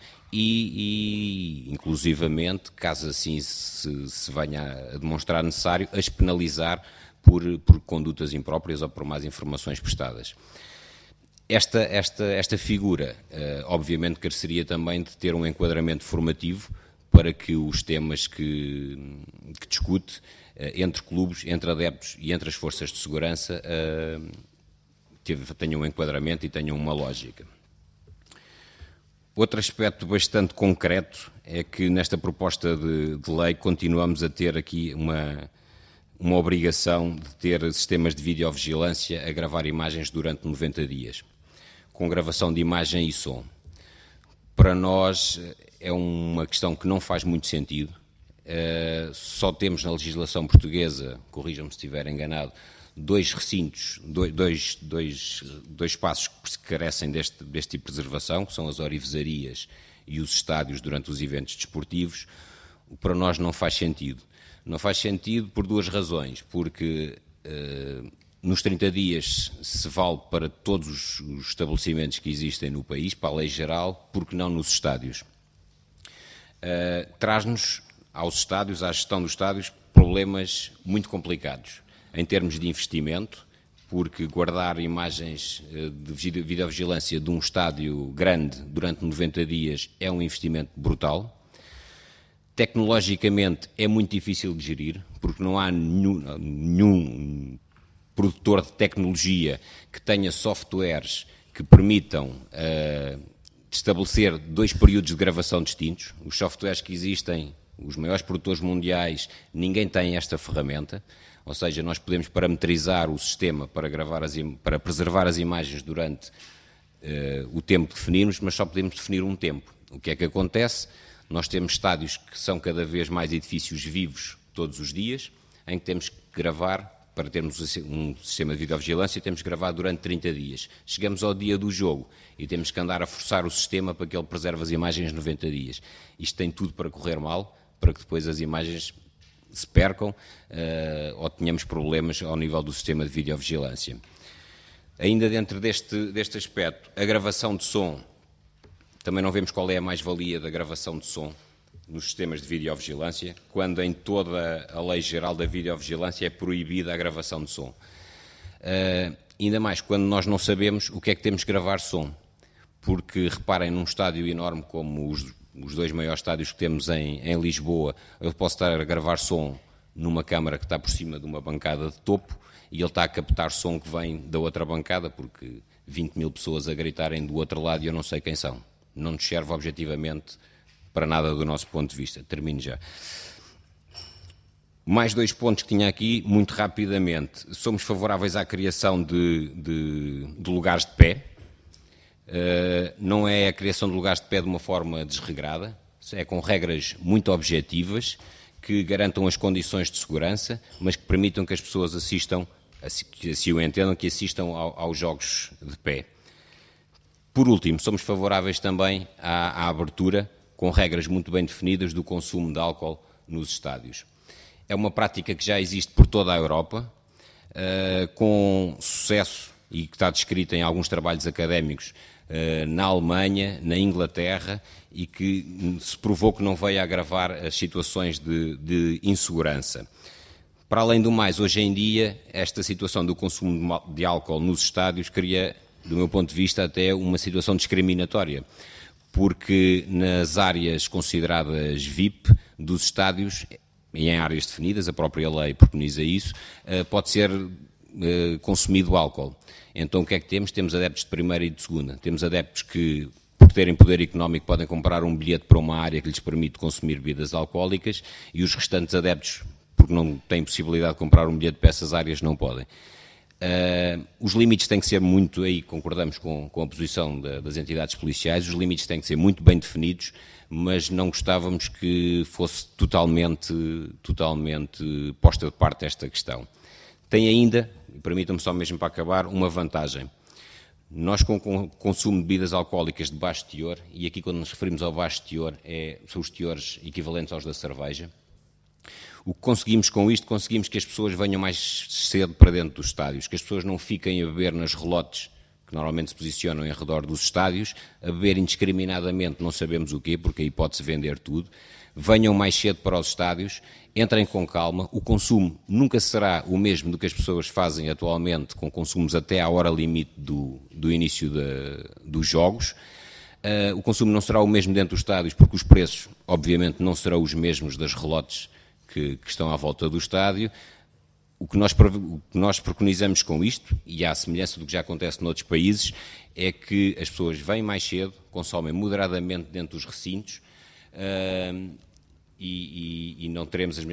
e inclusivamente, caso assim se venha a demonstrar necessário, as penalizar por condutas impróprias ou por más informações prestadas. Esta figura, obviamente, careceria também de ter um enquadramento formativo para que os temas que discute entre clubes, entre adeptos e entre as forças de segurança tenham um enquadramento e tenham uma lógica. Outro aspecto bastante concreto é que nesta proposta de lei continuamos a ter aqui uma obrigação de ter sistemas de videovigilância a gravar imagens durante 90 dias, com gravação de imagem e som. Para nós é uma questão que não faz muito sentido. Só temos na legislação portuguesa, corrijam-me se estiver enganado, dois recintos, dois espaços que carecem deste tipo de preservação, que são as orivesarias e os estádios durante os eventos desportivos. O que para nós não faz sentido. Não faz sentido por duas razões, porque nos 30 dias se vale para todos os estabelecimentos que existem no país, para a lei geral, porque não nos estádios. Traz-nos aos estádios, à gestão dos estádios, problemas muito complicados em termos de investimento, porque guardar imagens de videovigilância de um estádio grande durante 90 dias é um investimento brutal. Tecnologicamente é muito difícil de gerir, porque não há nenhum produtor de tecnologia que tenha softwares que permitam estabelecer 2 períodos de gravação distintos. Os softwares que existem, os maiores produtores mundiais, ninguém tem esta ferramenta. Ou seja, nós podemos parametrizar o sistema para preservar as imagens durante o tempo que definirmos, mas só podemos definir um tempo. O que é que acontece? Nós temos estádios que são cada vez mais edifícios vivos todos os dias, em que temos que gravar, para termos um sistema de videovigilância, temos que gravar durante 30 dias. Chegamos ao dia do jogo e temos que andar a forçar o sistema para que ele preserve as imagens 90 dias. Isto tem tudo para correr mal, para que depois as imagens se percam ou tenhamos problemas ao nível do sistema de videovigilância. Ainda dentro deste aspecto, a gravação de som, também não vemos qual é a mais-valia da gravação de som nos sistemas de videovigilância, quando em toda a lei geral da videovigilância é proibida a gravação de som. Ainda mais quando nós não sabemos o que é que temos que gravar som, porque reparem, num estádio enorme como os 2 maiores estádios que temos em Lisboa, eu posso estar a gravar som numa câmara que está por cima de uma bancada de topo e ele está a captar som que vem da outra bancada, porque 20 mil pessoas a gritarem do outro lado e eu não sei quem são. Não nos serve objetivamente para nada do nosso ponto de vista. Termino já. Mais 2 pontos que tinha aqui, muito rapidamente. Somos favoráveis à criação de lugares de pé. Não é a criação de lugares de pé de uma forma desregrada, é com regras muito objetivas que garantam as condições de segurança, mas que permitam que as pessoas assistam, que assim o entendam, que assistam aos jogos de pé. Por último, somos favoráveis também à abertura, com regras muito bem definidas, do consumo de álcool nos estádios. É uma prática que já existe por toda a Europa, com sucesso, e que está descrita em alguns trabalhos académicos, na Alemanha, na Inglaterra, e que se provou que não veio a agravar as situações de insegurança. Para além do mais, hoje em dia, esta situação do consumo de álcool nos estádios cria, do meu ponto de vista, até uma situação discriminatória, porque nas áreas consideradas VIP dos estádios, e em áreas definidas, a própria lei preconiza isso, pode ser consumido álcool. Então o que é que temos? Temos adeptos de primeira e de segunda. Temos adeptos que, por terem poder económico, podem comprar um bilhete para uma área que lhes permite consumir bebidas alcoólicas, e os restantes adeptos, porque não têm possibilidade de comprar um bilhete para essas áreas, não podem. Os limites têm que ser muito, aí concordamos com a posição das entidades policiais, os limites têm que ser muito bem definidos, mas não gostávamos que fosse totalmente posta de parte esta questão. Tem ainda, permitam-me só mesmo para acabar, uma vantagem. Nós, com o consumo de bebidas alcoólicas de baixo teor, e aqui quando nos referimos ao baixo teor, são os teores equivalentes aos da cerveja, o que conseguimos com isto, conseguimos que as pessoas venham mais cedo para dentro dos estádios, que as pessoas não fiquem a beber nas relotes que normalmente se posicionam em redor dos estádios, a beber indiscriminadamente, não sabemos o quê, porque aí pode-se vender tudo, venham mais cedo para os estádios, entrem com calma, o consumo nunca será o mesmo do que as pessoas fazem atualmente, com consumos até à hora limite do início dos jogos. O consumo não será o mesmo dentro dos estádios, porque os preços, obviamente, não serão os mesmos das relotes que estão à volta do estádio. O que nós preconizamos com isto, e à semelhança do que já acontece noutros países, é que as pessoas vêm mais cedo, consomem moderadamente dentro dos recintos e não teremos os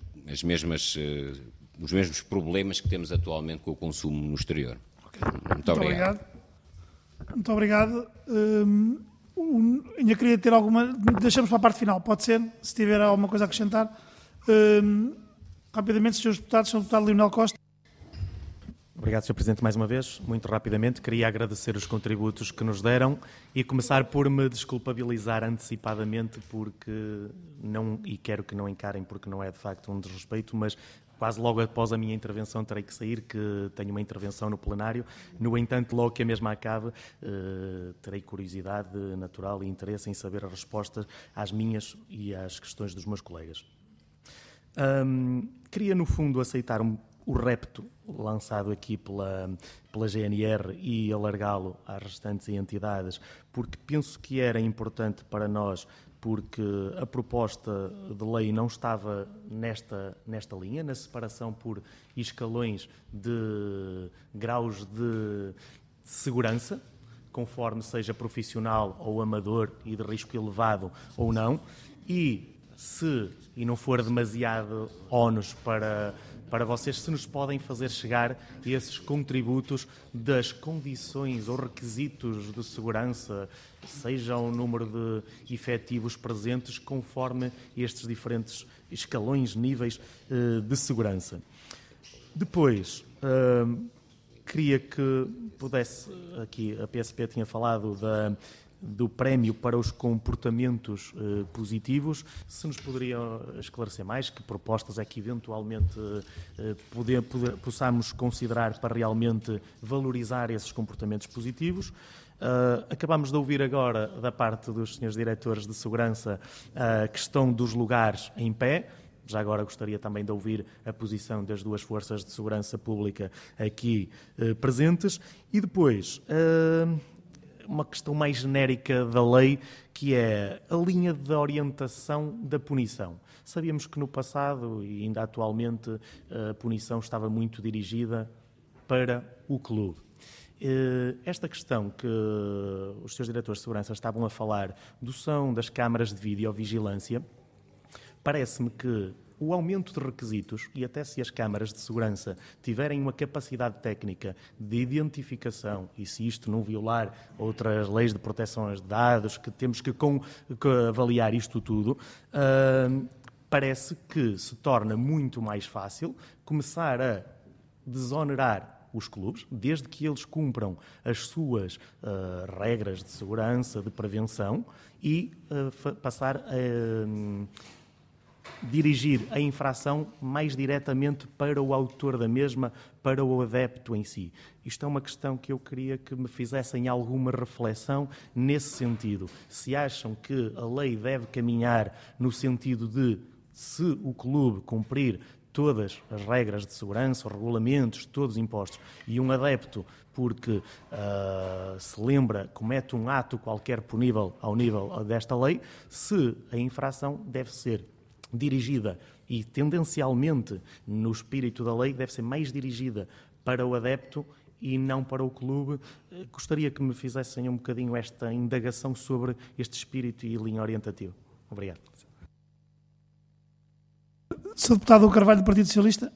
mesmos problemas que temos atualmente com o consumo no exterior. Okay. Muito obrigado. Muito obrigado. Ainda queria ter alguma... Deixamos para a parte final, pode ser? Se tiver alguma coisa a acrescentar. Rapidamente, Sr. Deputado, Sr. Deputado Leonel Costa. Obrigado, Sr. Presidente, mais uma vez. Muito rapidamente, queria agradecer os contributos que nos deram e começar por me desculpabilizar antecipadamente porque não, e quero que não encarem porque não é de facto um desrespeito, mas quase logo após a minha intervenção terei que sair, que tenho uma intervenção no plenário. No entanto, logo que a mesma acabe, terei curiosidade natural e interesse em saber as respostas às minhas e às questões dos meus colegas. Queria, no fundo, aceitar o repto lançado aqui pela GNR e alargá-lo às restantes entidades, porque penso que era importante para nós, porque a proposta de lei não estava nesta linha, na separação por escalões de graus de segurança, conforme seja profissional ou amador e de risco elevado ou não, e não for demasiado ónus para vocês, se nos podem fazer chegar esses contributos das condições ou requisitos de segurança, seja o número de efetivos presentes, conforme estes diferentes escalões, níveis de segurança. Depois, queria que pudesse, aqui a PSP tinha falado do prémio para os comportamentos positivos. Se nos poderiam esclarecer mais, que propostas é que eventualmente possamos considerar para realmente valorizar esses comportamentos positivos. Acabamos de ouvir agora, da parte dos senhores diretores de segurança, a questão dos lugares em pé. Já agora gostaria também de ouvir a posição das duas forças de segurança pública aqui presentes. E depois, uma questão mais genérica da lei, que é a linha de orientação da punição. Sabíamos que no passado e ainda atualmente a punição estava muito dirigida para o clube. Esta questão que os seus diretores de segurança estavam a falar do som das câmaras de videovigilância, parece-me que o aumento de requisitos, e até se as câmaras de segurança tiverem uma capacidade técnica de identificação, e se isto não violar outras leis de proteção de dados, que temos que avaliar isto tudo, parece que se torna muito mais fácil começar a desonerar os clubes, desde que eles cumpram as suas regras de segurança, de prevenção, e passar a dirigir a infração mais diretamente para o autor da mesma, para o adepto em si. Isto é uma questão que eu queria que me fizessem alguma reflexão nesse sentido. Se acham que a lei deve caminhar no sentido de, se o clube cumprir todas as regras de segurança, os regulamentos, todos impostos, e um adepto, porque se lembra, comete um ato qualquer punível ao nível desta lei, se a infração deve ser dirigida e, tendencialmente, no espírito da lei, deve ser mais dirigida para o adepto e não para o clube. Gostaria que me fizessem um bocadinho esta indagação sobre este espírito e linha orientativa. Obrigado. Sr. Deputado Carvalho, do Partido Socialista.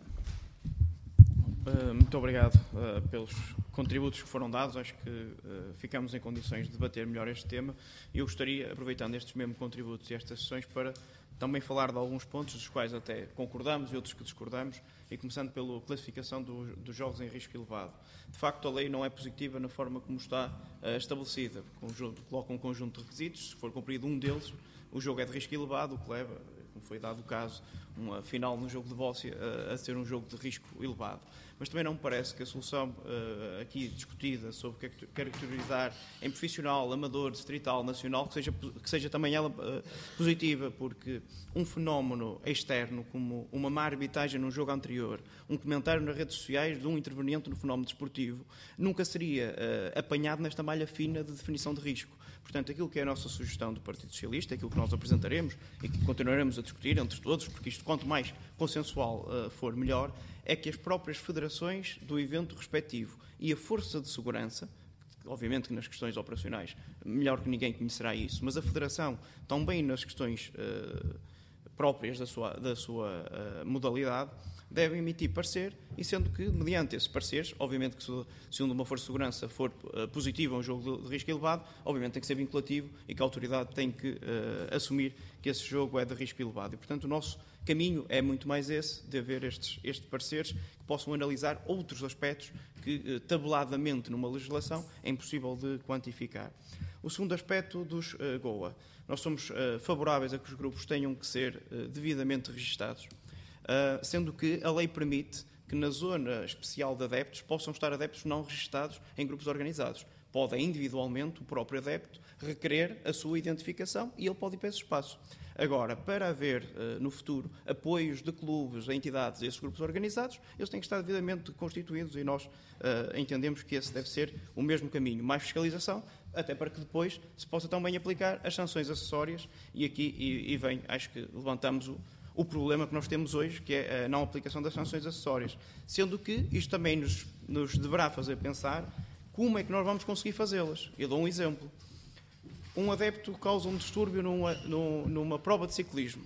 Muito obrigado pelos contributos que foram dados. Acho que ficamos em condições de debater melhor este tema. E eu gostaria, aproveitando estes mesmos contributos e estas sessões, para também falar de alguns pontos dos quais até concordamos e outros que discordamos, e começando pela classificação dos jogos em risco elevado. De facto, a lei não é positiva na forma como está estabelecida. Coloca um conjunto de requisitos, se for cumprido um deles, o jogo é de risco elevado, o que leva, como foi dado o caso, uma final no jogo de boxe a ser um jogo de risco elevado. Mas também não me parece que a solução aqui discutida sobre caracterizar em profissional, amador, distrital, nacional, que seja também ela positiva, porque um fenómeno externo, como uma má arbitragem num jogo anterior, um comentário nas redes sociais de um interveniente no fenómeno desportivo, nunca seria apanhado nesta malha fina de definição de risco. Portanto, aquilo que é a nossa sugestão do Partido Socialista, aquilo que nós apresentaremos e que continuaremos a discutir entre todos, porque isto, quanto mais consensual for, melhor, é que as próprias federações do evento respectivo e a força de segurança, obviamente que nas questões operacionais, melhor que ninguém conhecerá isso, mas a federação, também nas questões próprias da sua modalidade, devem emitir parecer, e sendo que, mediante esses pareceres, obviamente que se uma força de segurança for positiva a um jogo de risco elevado, obviamente tem que ser vinculativo e que a autoridade tem que assumir que esse jogo é de risco elevado. E, portanto, o nosso caminho é muito mais esse, de haver estes pareceres que possam analisar outros aspectos que, tabeladamente numa legislação, é impossível de quantificar. O segundo aspecto dos GOA. Nós somos favoráveis a que os grupos tenham que ser devidamente registados, sendo que a lei permite que na zona especial de adeptos possam estar adeptos não registados em grupos organizados. Pode individualmente o próprio adepto requerer a sua identificação e ele pode ir para esse espaço. Agora, para haver no futuro apoios de clubes, entidades a esses grupos organizados, eles têm que estar devidamente constituídos e nós entendemos que esse deve ser o mesmo caminho. Mais fiscalização, até para que depois se possa também aplicar as sanções acessórias e aqui vem, acho que levantamos o problema que nós temos hoje, que é a não aplicação das sanções acessórias. Sendo que isto também nos deverá fazer pensar como é que nós vamos conseguir fazê-las. Eu dou um exemplo. Um adepto causa um distúrbio numa prova de ciclismo.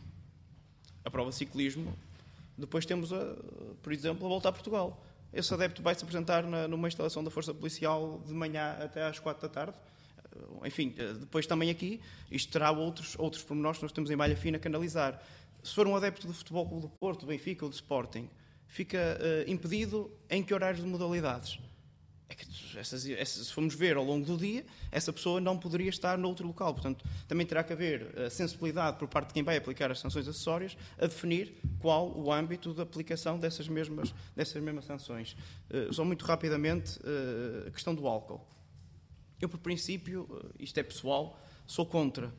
A prova de ciclismo, depois temos, por exemplo, a volta a Portugal. Esse adepto vai se apresentar numa instalação da Força Policial de manhã até às 4 da tarde. Enfim, depois também aqui, isto terá outros pormenores que nós temos em malha fina que analisar. Se for um adepto do Futebol Clube do Porto, do Benfica ou do Sporting, fica impedido em que horários de modalidades? É que se formos ver ao longo do dia, essa pessoa não poderia estar noutro local. Portanto, também terá que haver sensibilidade por parte de quem vai aplicar as sanções acessórias a definir qual o âmbito de aplicação dessas mesmas sanções. Só muito rapidamente, a questão do álcool. Eu, por princípio, isto é pessoal, sou contra.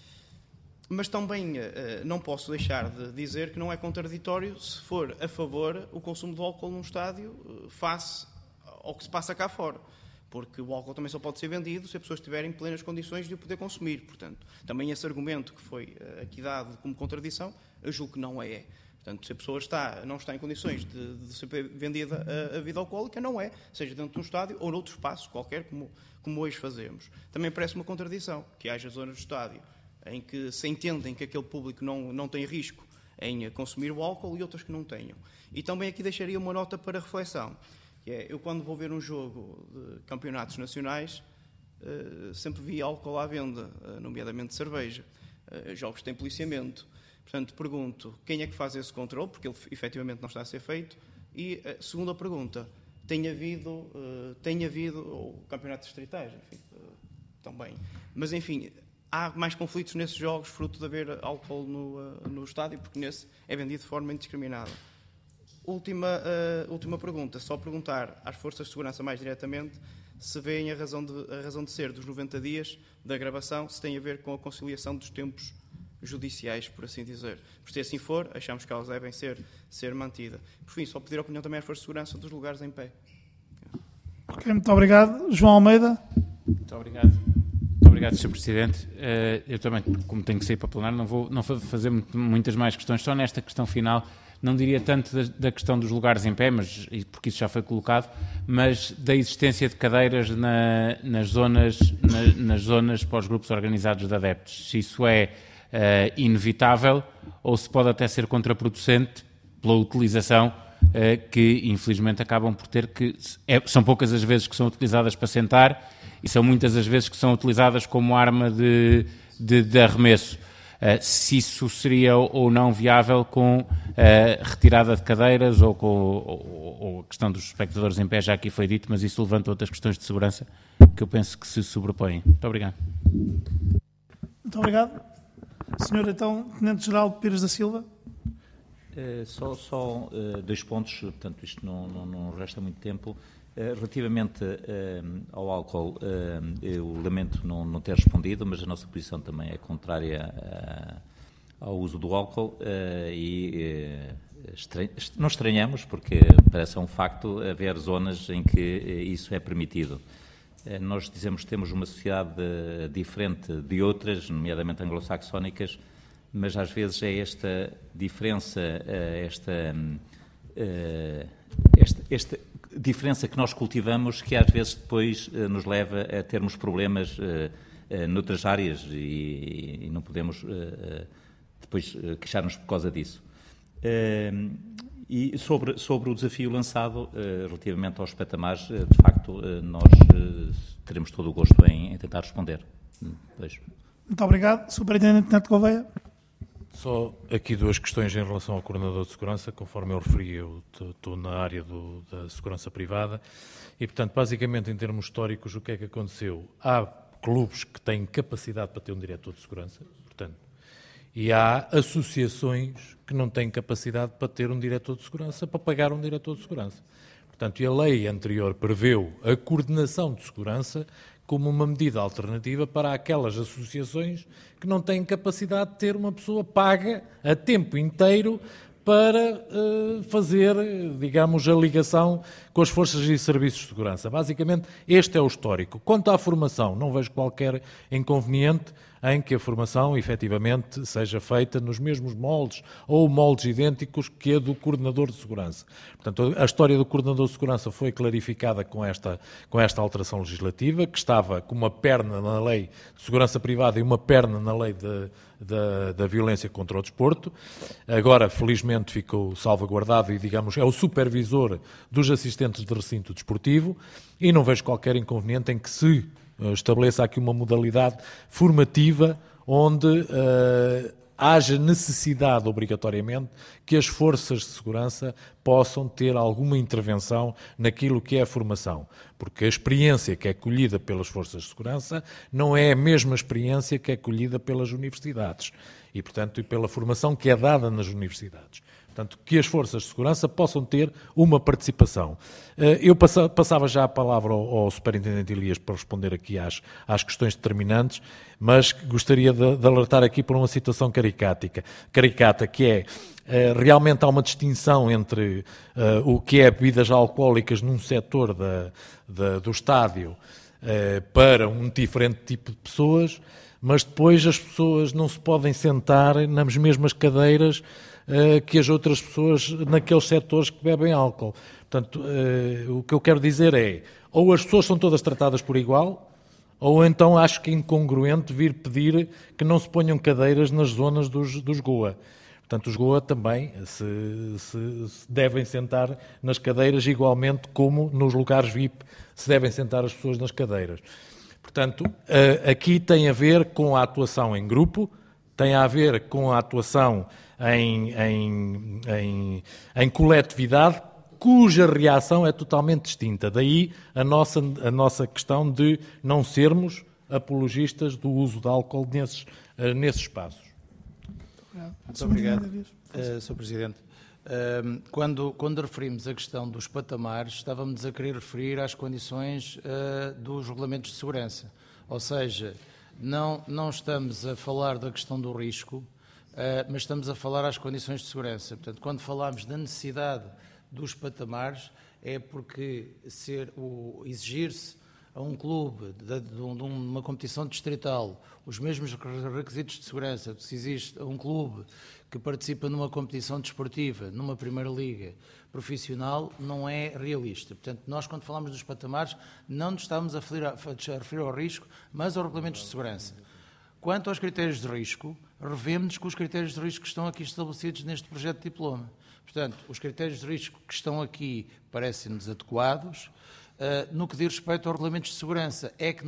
Mas também não posso deixar de dizer que não é contraditório se for a favor o consumo de álcool num estádio face ao que se passa cá fora. Porque o álcool também só pode ser vendido se as pessoas tiverem plenas condições de o poder consumir. Portanto, também esse argumento que foi aqui dado como contradição, eu julgo que não é. Portanto, se a pessoa não está em condições de ser vendida a bebida alcoólica, não é. Seja dentro de um estádio ou noutro espaço qualquer, como hoje fazemos. Também parece uma contradição que haja zonas do estádio em que se entendem que aquele público não tem risco em consumir o álcool e outras que não tenham. E também aqui deixaria uma nota para reflexão, que é, eu quando vou ver um jogo de campeonatos nacionais, sempre vi álcool à venda, nomeadamente cerveja. Jogos têm policiamento. Portanto, pergunto, quem é que faz esse controle? Porque ele efetivamente não está a ser feito. E segunda pergunta, tem havido ou campeonatos distritais, enfim, também. Mas, enfim, há mais conflitos nesses jogos fruto de haver álcool no estádio, porque nesse é vendido de forma indiscriminada. Última pergunta, só perguntar às forças de segurança mais diretamente se veem a razão de ser dos 90 dias da gravação, se tem a ver com a conciliação dos tempos judiciais, por assim dizer. Por se assim for, achamos que elas devem ser mantidas. Por fim, só pedir a opinião também às forças de segurança dos lugares em pé. Ok, muito obrigado. João Almeida. Muito obrigado. Muito obrigado, Sr. Presidente. Eu também, como tenho que sair para plenário, não vou fazer muitas mais questões. Só nesta questão final, não diria tanto da questão dos lugares em pé, porque isso já foi colocado, mas da existência de cadeiras nas zonas para os grupos organizados de adeptos. Se isso é inevitável ou se pode até ser contraproducente pela utilização que, infelizmente, acabam por ter que... São poucas as vezes que são utilizadas para sentar e são muitas as vezes que são utilizadas como arma de arremesso. Se isso seria ou não viável com retirada de cadeiras ou a questão dos espectadores em pé, já aqui foi dito, mas isso levanta outras questões de segurança que eu penso que se sobrepõem. Muito obrigado. Muito obrigado. Senhor, então, Tenente-Geral Pires da Silva. Só 2 pontos, portanto isto não resta muito tempo. Relativamente ao álcool, eu lamento não ter respondido, mas a nossa posição também é contrária ao uso do álcool não estranhamos, porque parece um facto haver zonas em que isso é permitido. Nós dizemos que temos uma sociedade diferente de outras, nomeadamente anglo-saxónicas, mas às vezes é esta diferença, esta diferença que nós cultivamos que às vezes depois nos leva a termos problemas noutras áreas e não podemos depois queixar-nos por causa disso. E sobre o desafio lançado relativamente aos patamares, de facto, nós teremos todo o gosto em tentar responder. Beijo. Muito obrigado. Superintendente Neto Gouveia. Só aqui duas questões em relação ao coordenador de segurança. Conforme eu referi, eu estou na área da segurança privada e, portanto, basicamente, em termos históricos, o que é que aconteceu? Há clubes que têm capacidade para ter um diretor de segurança, portanto, e há associações que não têm capacidade para ter um diretor de segurança, para pagar um diretor de segurança. Portanto, e a lei anterior preveu a coordenação de segurança como uma medida alternativa para aquelas associações que não têm capacidade de ter uma pessoa paga a tempo inteiro para fazer, digamos, a ligação com as forças e serviços de segurança. Basicamente, este é o histórico. Quanto à formação, não vejo qualquer inconveniente em que a formação, efetivamente, seja feita nos mesmos moldes ou moldes idênticos que a do coordenador de segurança. Portanto, a história do coordenador de segurança foi clarificada com esta alteração legislativa, que estava com uma perna na lei de segurança privada e uma perna na lei da violência contra o desporto. Agora, felizmente, ficou salvaguardado e, digamos, é o supervisor dos assistentes de recinto desportivo e não vejo qualquer inconveniente em que se estabeleça aqui uma modalidade formativa onde haja necessidade, obrigatoriamente, que as forças de segurança possam ter alguma intervenção naquilo que é a formação. Porque a experiência que é colhida pelas forças de segurança não é a mesma experiência que é colhida pelas universidades e, portanto, pela formação que é dada nas universidades. Portanto, que as forças de segurança possam ter uma participação. Eu passava já a palavra ao Superintendente Elias para responder aqui às questões determinantes, mas gostaria de alertar aqui para uma situação caricata, que é, realmente há uma distinção entre o que é bebidas alcoólicas num setor do estádio para um diferente tipo de pessoas, mas depois as pessoas não se podem sentar nas mesmas cadeiras que as outras pessoas naqueles setores que bebem álcool. Portanto, o que eu quero dizer é, ou as pessoas são todas tratadas por igual, ou então acho que é incongruente vir pedir que não se ponham cadeiras nas zonas dos GOA. Portanto, os GOA também se devem sentar nas cadeiras igualmente como nos lugares VIP se devem sentar as pessoas nas cadeiras. Portanto, aqui tem a ver com a atuação em grupo, tem a ver com a atuação em coletividade, cuja reação é totalmente distinta. Daí a nossa questão de não sermos apologistas do uso de álcool nesses espaços. Muito obrigado, Sr. Presidente. Quando referimos a questão dos patamares, estávamos a querer referir às condições dos regulamentos de segurança. Ou seja, não estamos a falar da questão do risco, mas estamos a falar às condições de segurança. Portanto, quando falamos da necessidade dos patamares, é porque exigir-se a um clube de uma competição distrital os mesmos requisitos de segurança, se existe um clube que participa numa competição desportiva, numa primeira liga profissional, não é realista. Portanto, nós quando falamos dos patamares, não nos estamos a referir ao risco, mas aos regulamentos de segurança. Quanto aos critérios de risco, revemos-nos com os critérios de risco que estão aqui estabelecidos neste projeto de diploma. Portanto, os critérios de risco que estão aqui parecem-nos adequados. No que diz respeito aos regulamentos de segurança,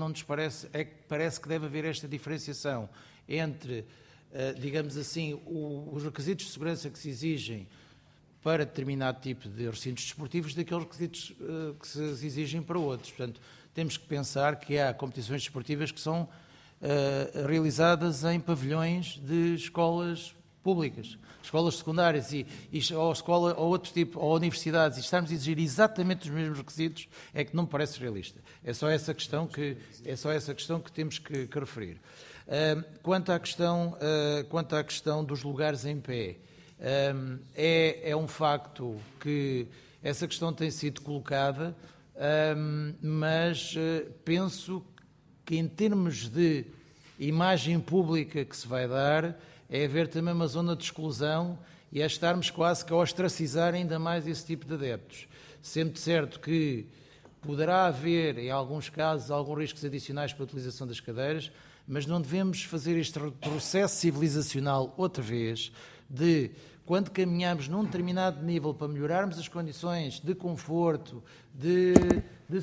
parece que deve haver esta diferenciação entre, digamos assim, os requisitos de segurança que se exigem para determinado tipo de recintos desportivos daqueles requisitos que se exigem para outros. Portanto, temos que pensar que há competições desportivas que são realizadas em pavilhões de escolas públicas, escolas secundárias ou outro tipo, ou universidades, e estarmos a exigir exatamente os mesmos requisitos é que não me parece realista. É só essa questão que temos que referir. Quanto à questão dos lugares em pé, é um facto que essa questão tem sido colocada, mas penso que em termos de imagem pública que se vai dar, é haver também uma zona de exclusão e é estarmos quase que a ostracizar ainda mais esse tipo de adeptos. Sendo certo que poderá haver, em alguns casos, alguns riscos adicionais para a utilização das cadeiras, mas não devemos fazer este processo civilizacional outra vez de, quando caminhamos num determinado nível para melhorarmos as condições de conforto, de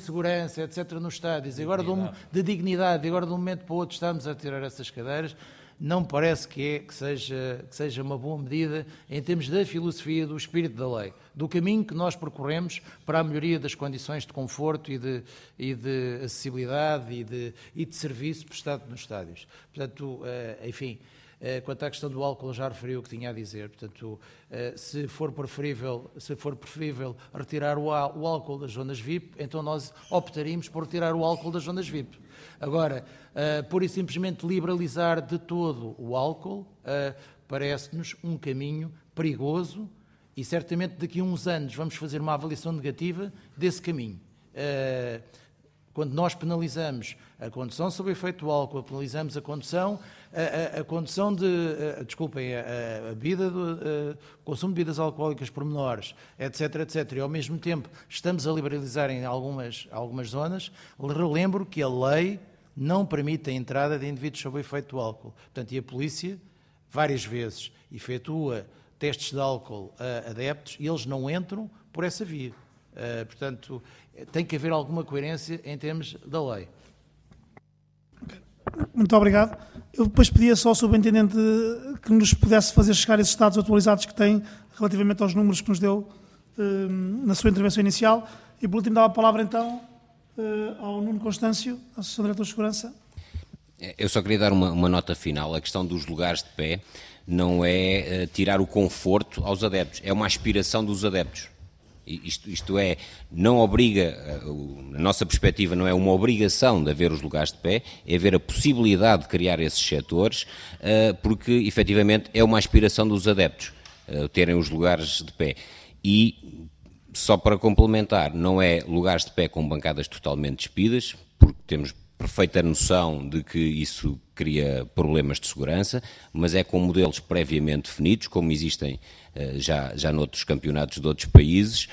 segurança, etc., nos estádios, agora de dignidade, e agora de um momento para o outro estamos a tirar essas cadeiras, não me parece que seja uma boa medida em termos da filosofia, do espírito da lei, do caminho que nós percorremos para a melhoria das condições de conforto e de acessibilidade e de serviço prestado nos estádios. Portanto, enfim, quanto à questão do álcool, já referi o que tinha a dizer. Portanto, se for preferível retirar o álcool das zonas VIP, então nós optaríamos por retirar o álcool das zonas VIP. Agora, pura e simplesmente liberalizar de todo o álcool parece-nos um caminho perigoso e certamente daqui a uns anos vamos fazer uma avaliação negativa desse caminho. Quando nós penalizamos a condução sob efeito do álcool, penalizamos a condução o consumo de bebidas alcoólicas por menores, etc., etc., e ao mesmo tempo estamos a liberalizar em algumas zonas, relembro que a lei não permite a entrada de indivíduos sob efeito do álcool. Portanto, e a polícia, várias vezes, efetua testes de álcool a adeptos e eles não entram por essa via. Portanto, tem que haver alguma coerência em termos da lei. Muito obrigado. Eu depois pedia só ao subintendente que nos pudesse fazer chegar esses dados atualizados que tem relativamente aos números que nos deu na sua intervenção inicial. E por último dava a palavra então ao Nuno Constâncio, Associação de Diretores de Segurança. Eu só queria dar uma nota final. A questão dos lugares de pé não é tirar o conforto aos adeptos, é uma aspiração dos adeptos. Isto é, não obriga, a nossa perspectiva não é uma obrigação de haver os lugares de pé, é haver a possibilidade de criar esses setores, porque efetivamente é uma aspiração dos adeptos, terem os lugares de pé. E, só para complementar, não é lugares de pé com bancadas totalmente despidas, porque temos perfeita noção de que isso cria problemas de segurança, mas é com modelos previamente definidos, como existem já noutros campeonatos de outros países,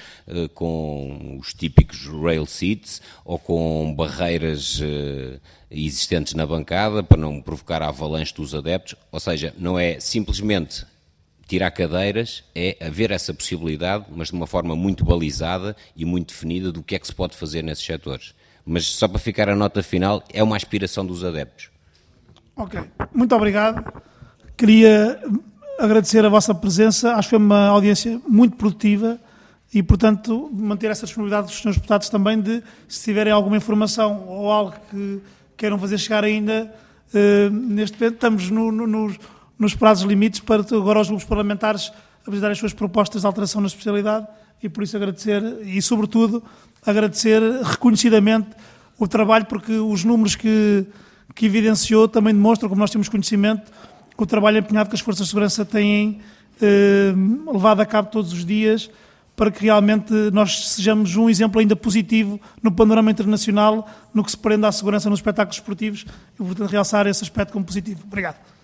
com os típicos rail seats ou com barreiras existentes na bancada para não provocar a avalanche dos adeptos. Ou seja, não é simplesmente tirar cadeiras, é haver essa possibilidade, mas de uma forma muito balizada e muito definida do que é que se pode fazer nesses setores. Mas só para ficar a nota final, é uma aspiração dos adeptos. Ok, muito obrigado. Queria agradecer a vossa presença, acho que foi uma audiência muito produtiva e, portanto, manter essa disponibilidade dos senhores deputados também de, se tiverem alguma informação ou algo que queiram fazer chegar ainda neste evento, estamos nos prazos limites para agora os grupos parlamentares apresentarem as suas propostas de alteração na especialidade e, por isso, agradecer e, sobretudo, agradecer reconhecidamente o trabalho, porque os números que evidenciou também demonstram, como nós temos conhecimento, o trabalho empenhado que as forças de segurança têm levado a cabo todos os dias para que realmente nós sejamos um exemplo ainda positivo no panorama internacional no que se prende à segurança nos espetáculos esportivos e, portanto, realçar esse aspecto como positivo. Obrigado.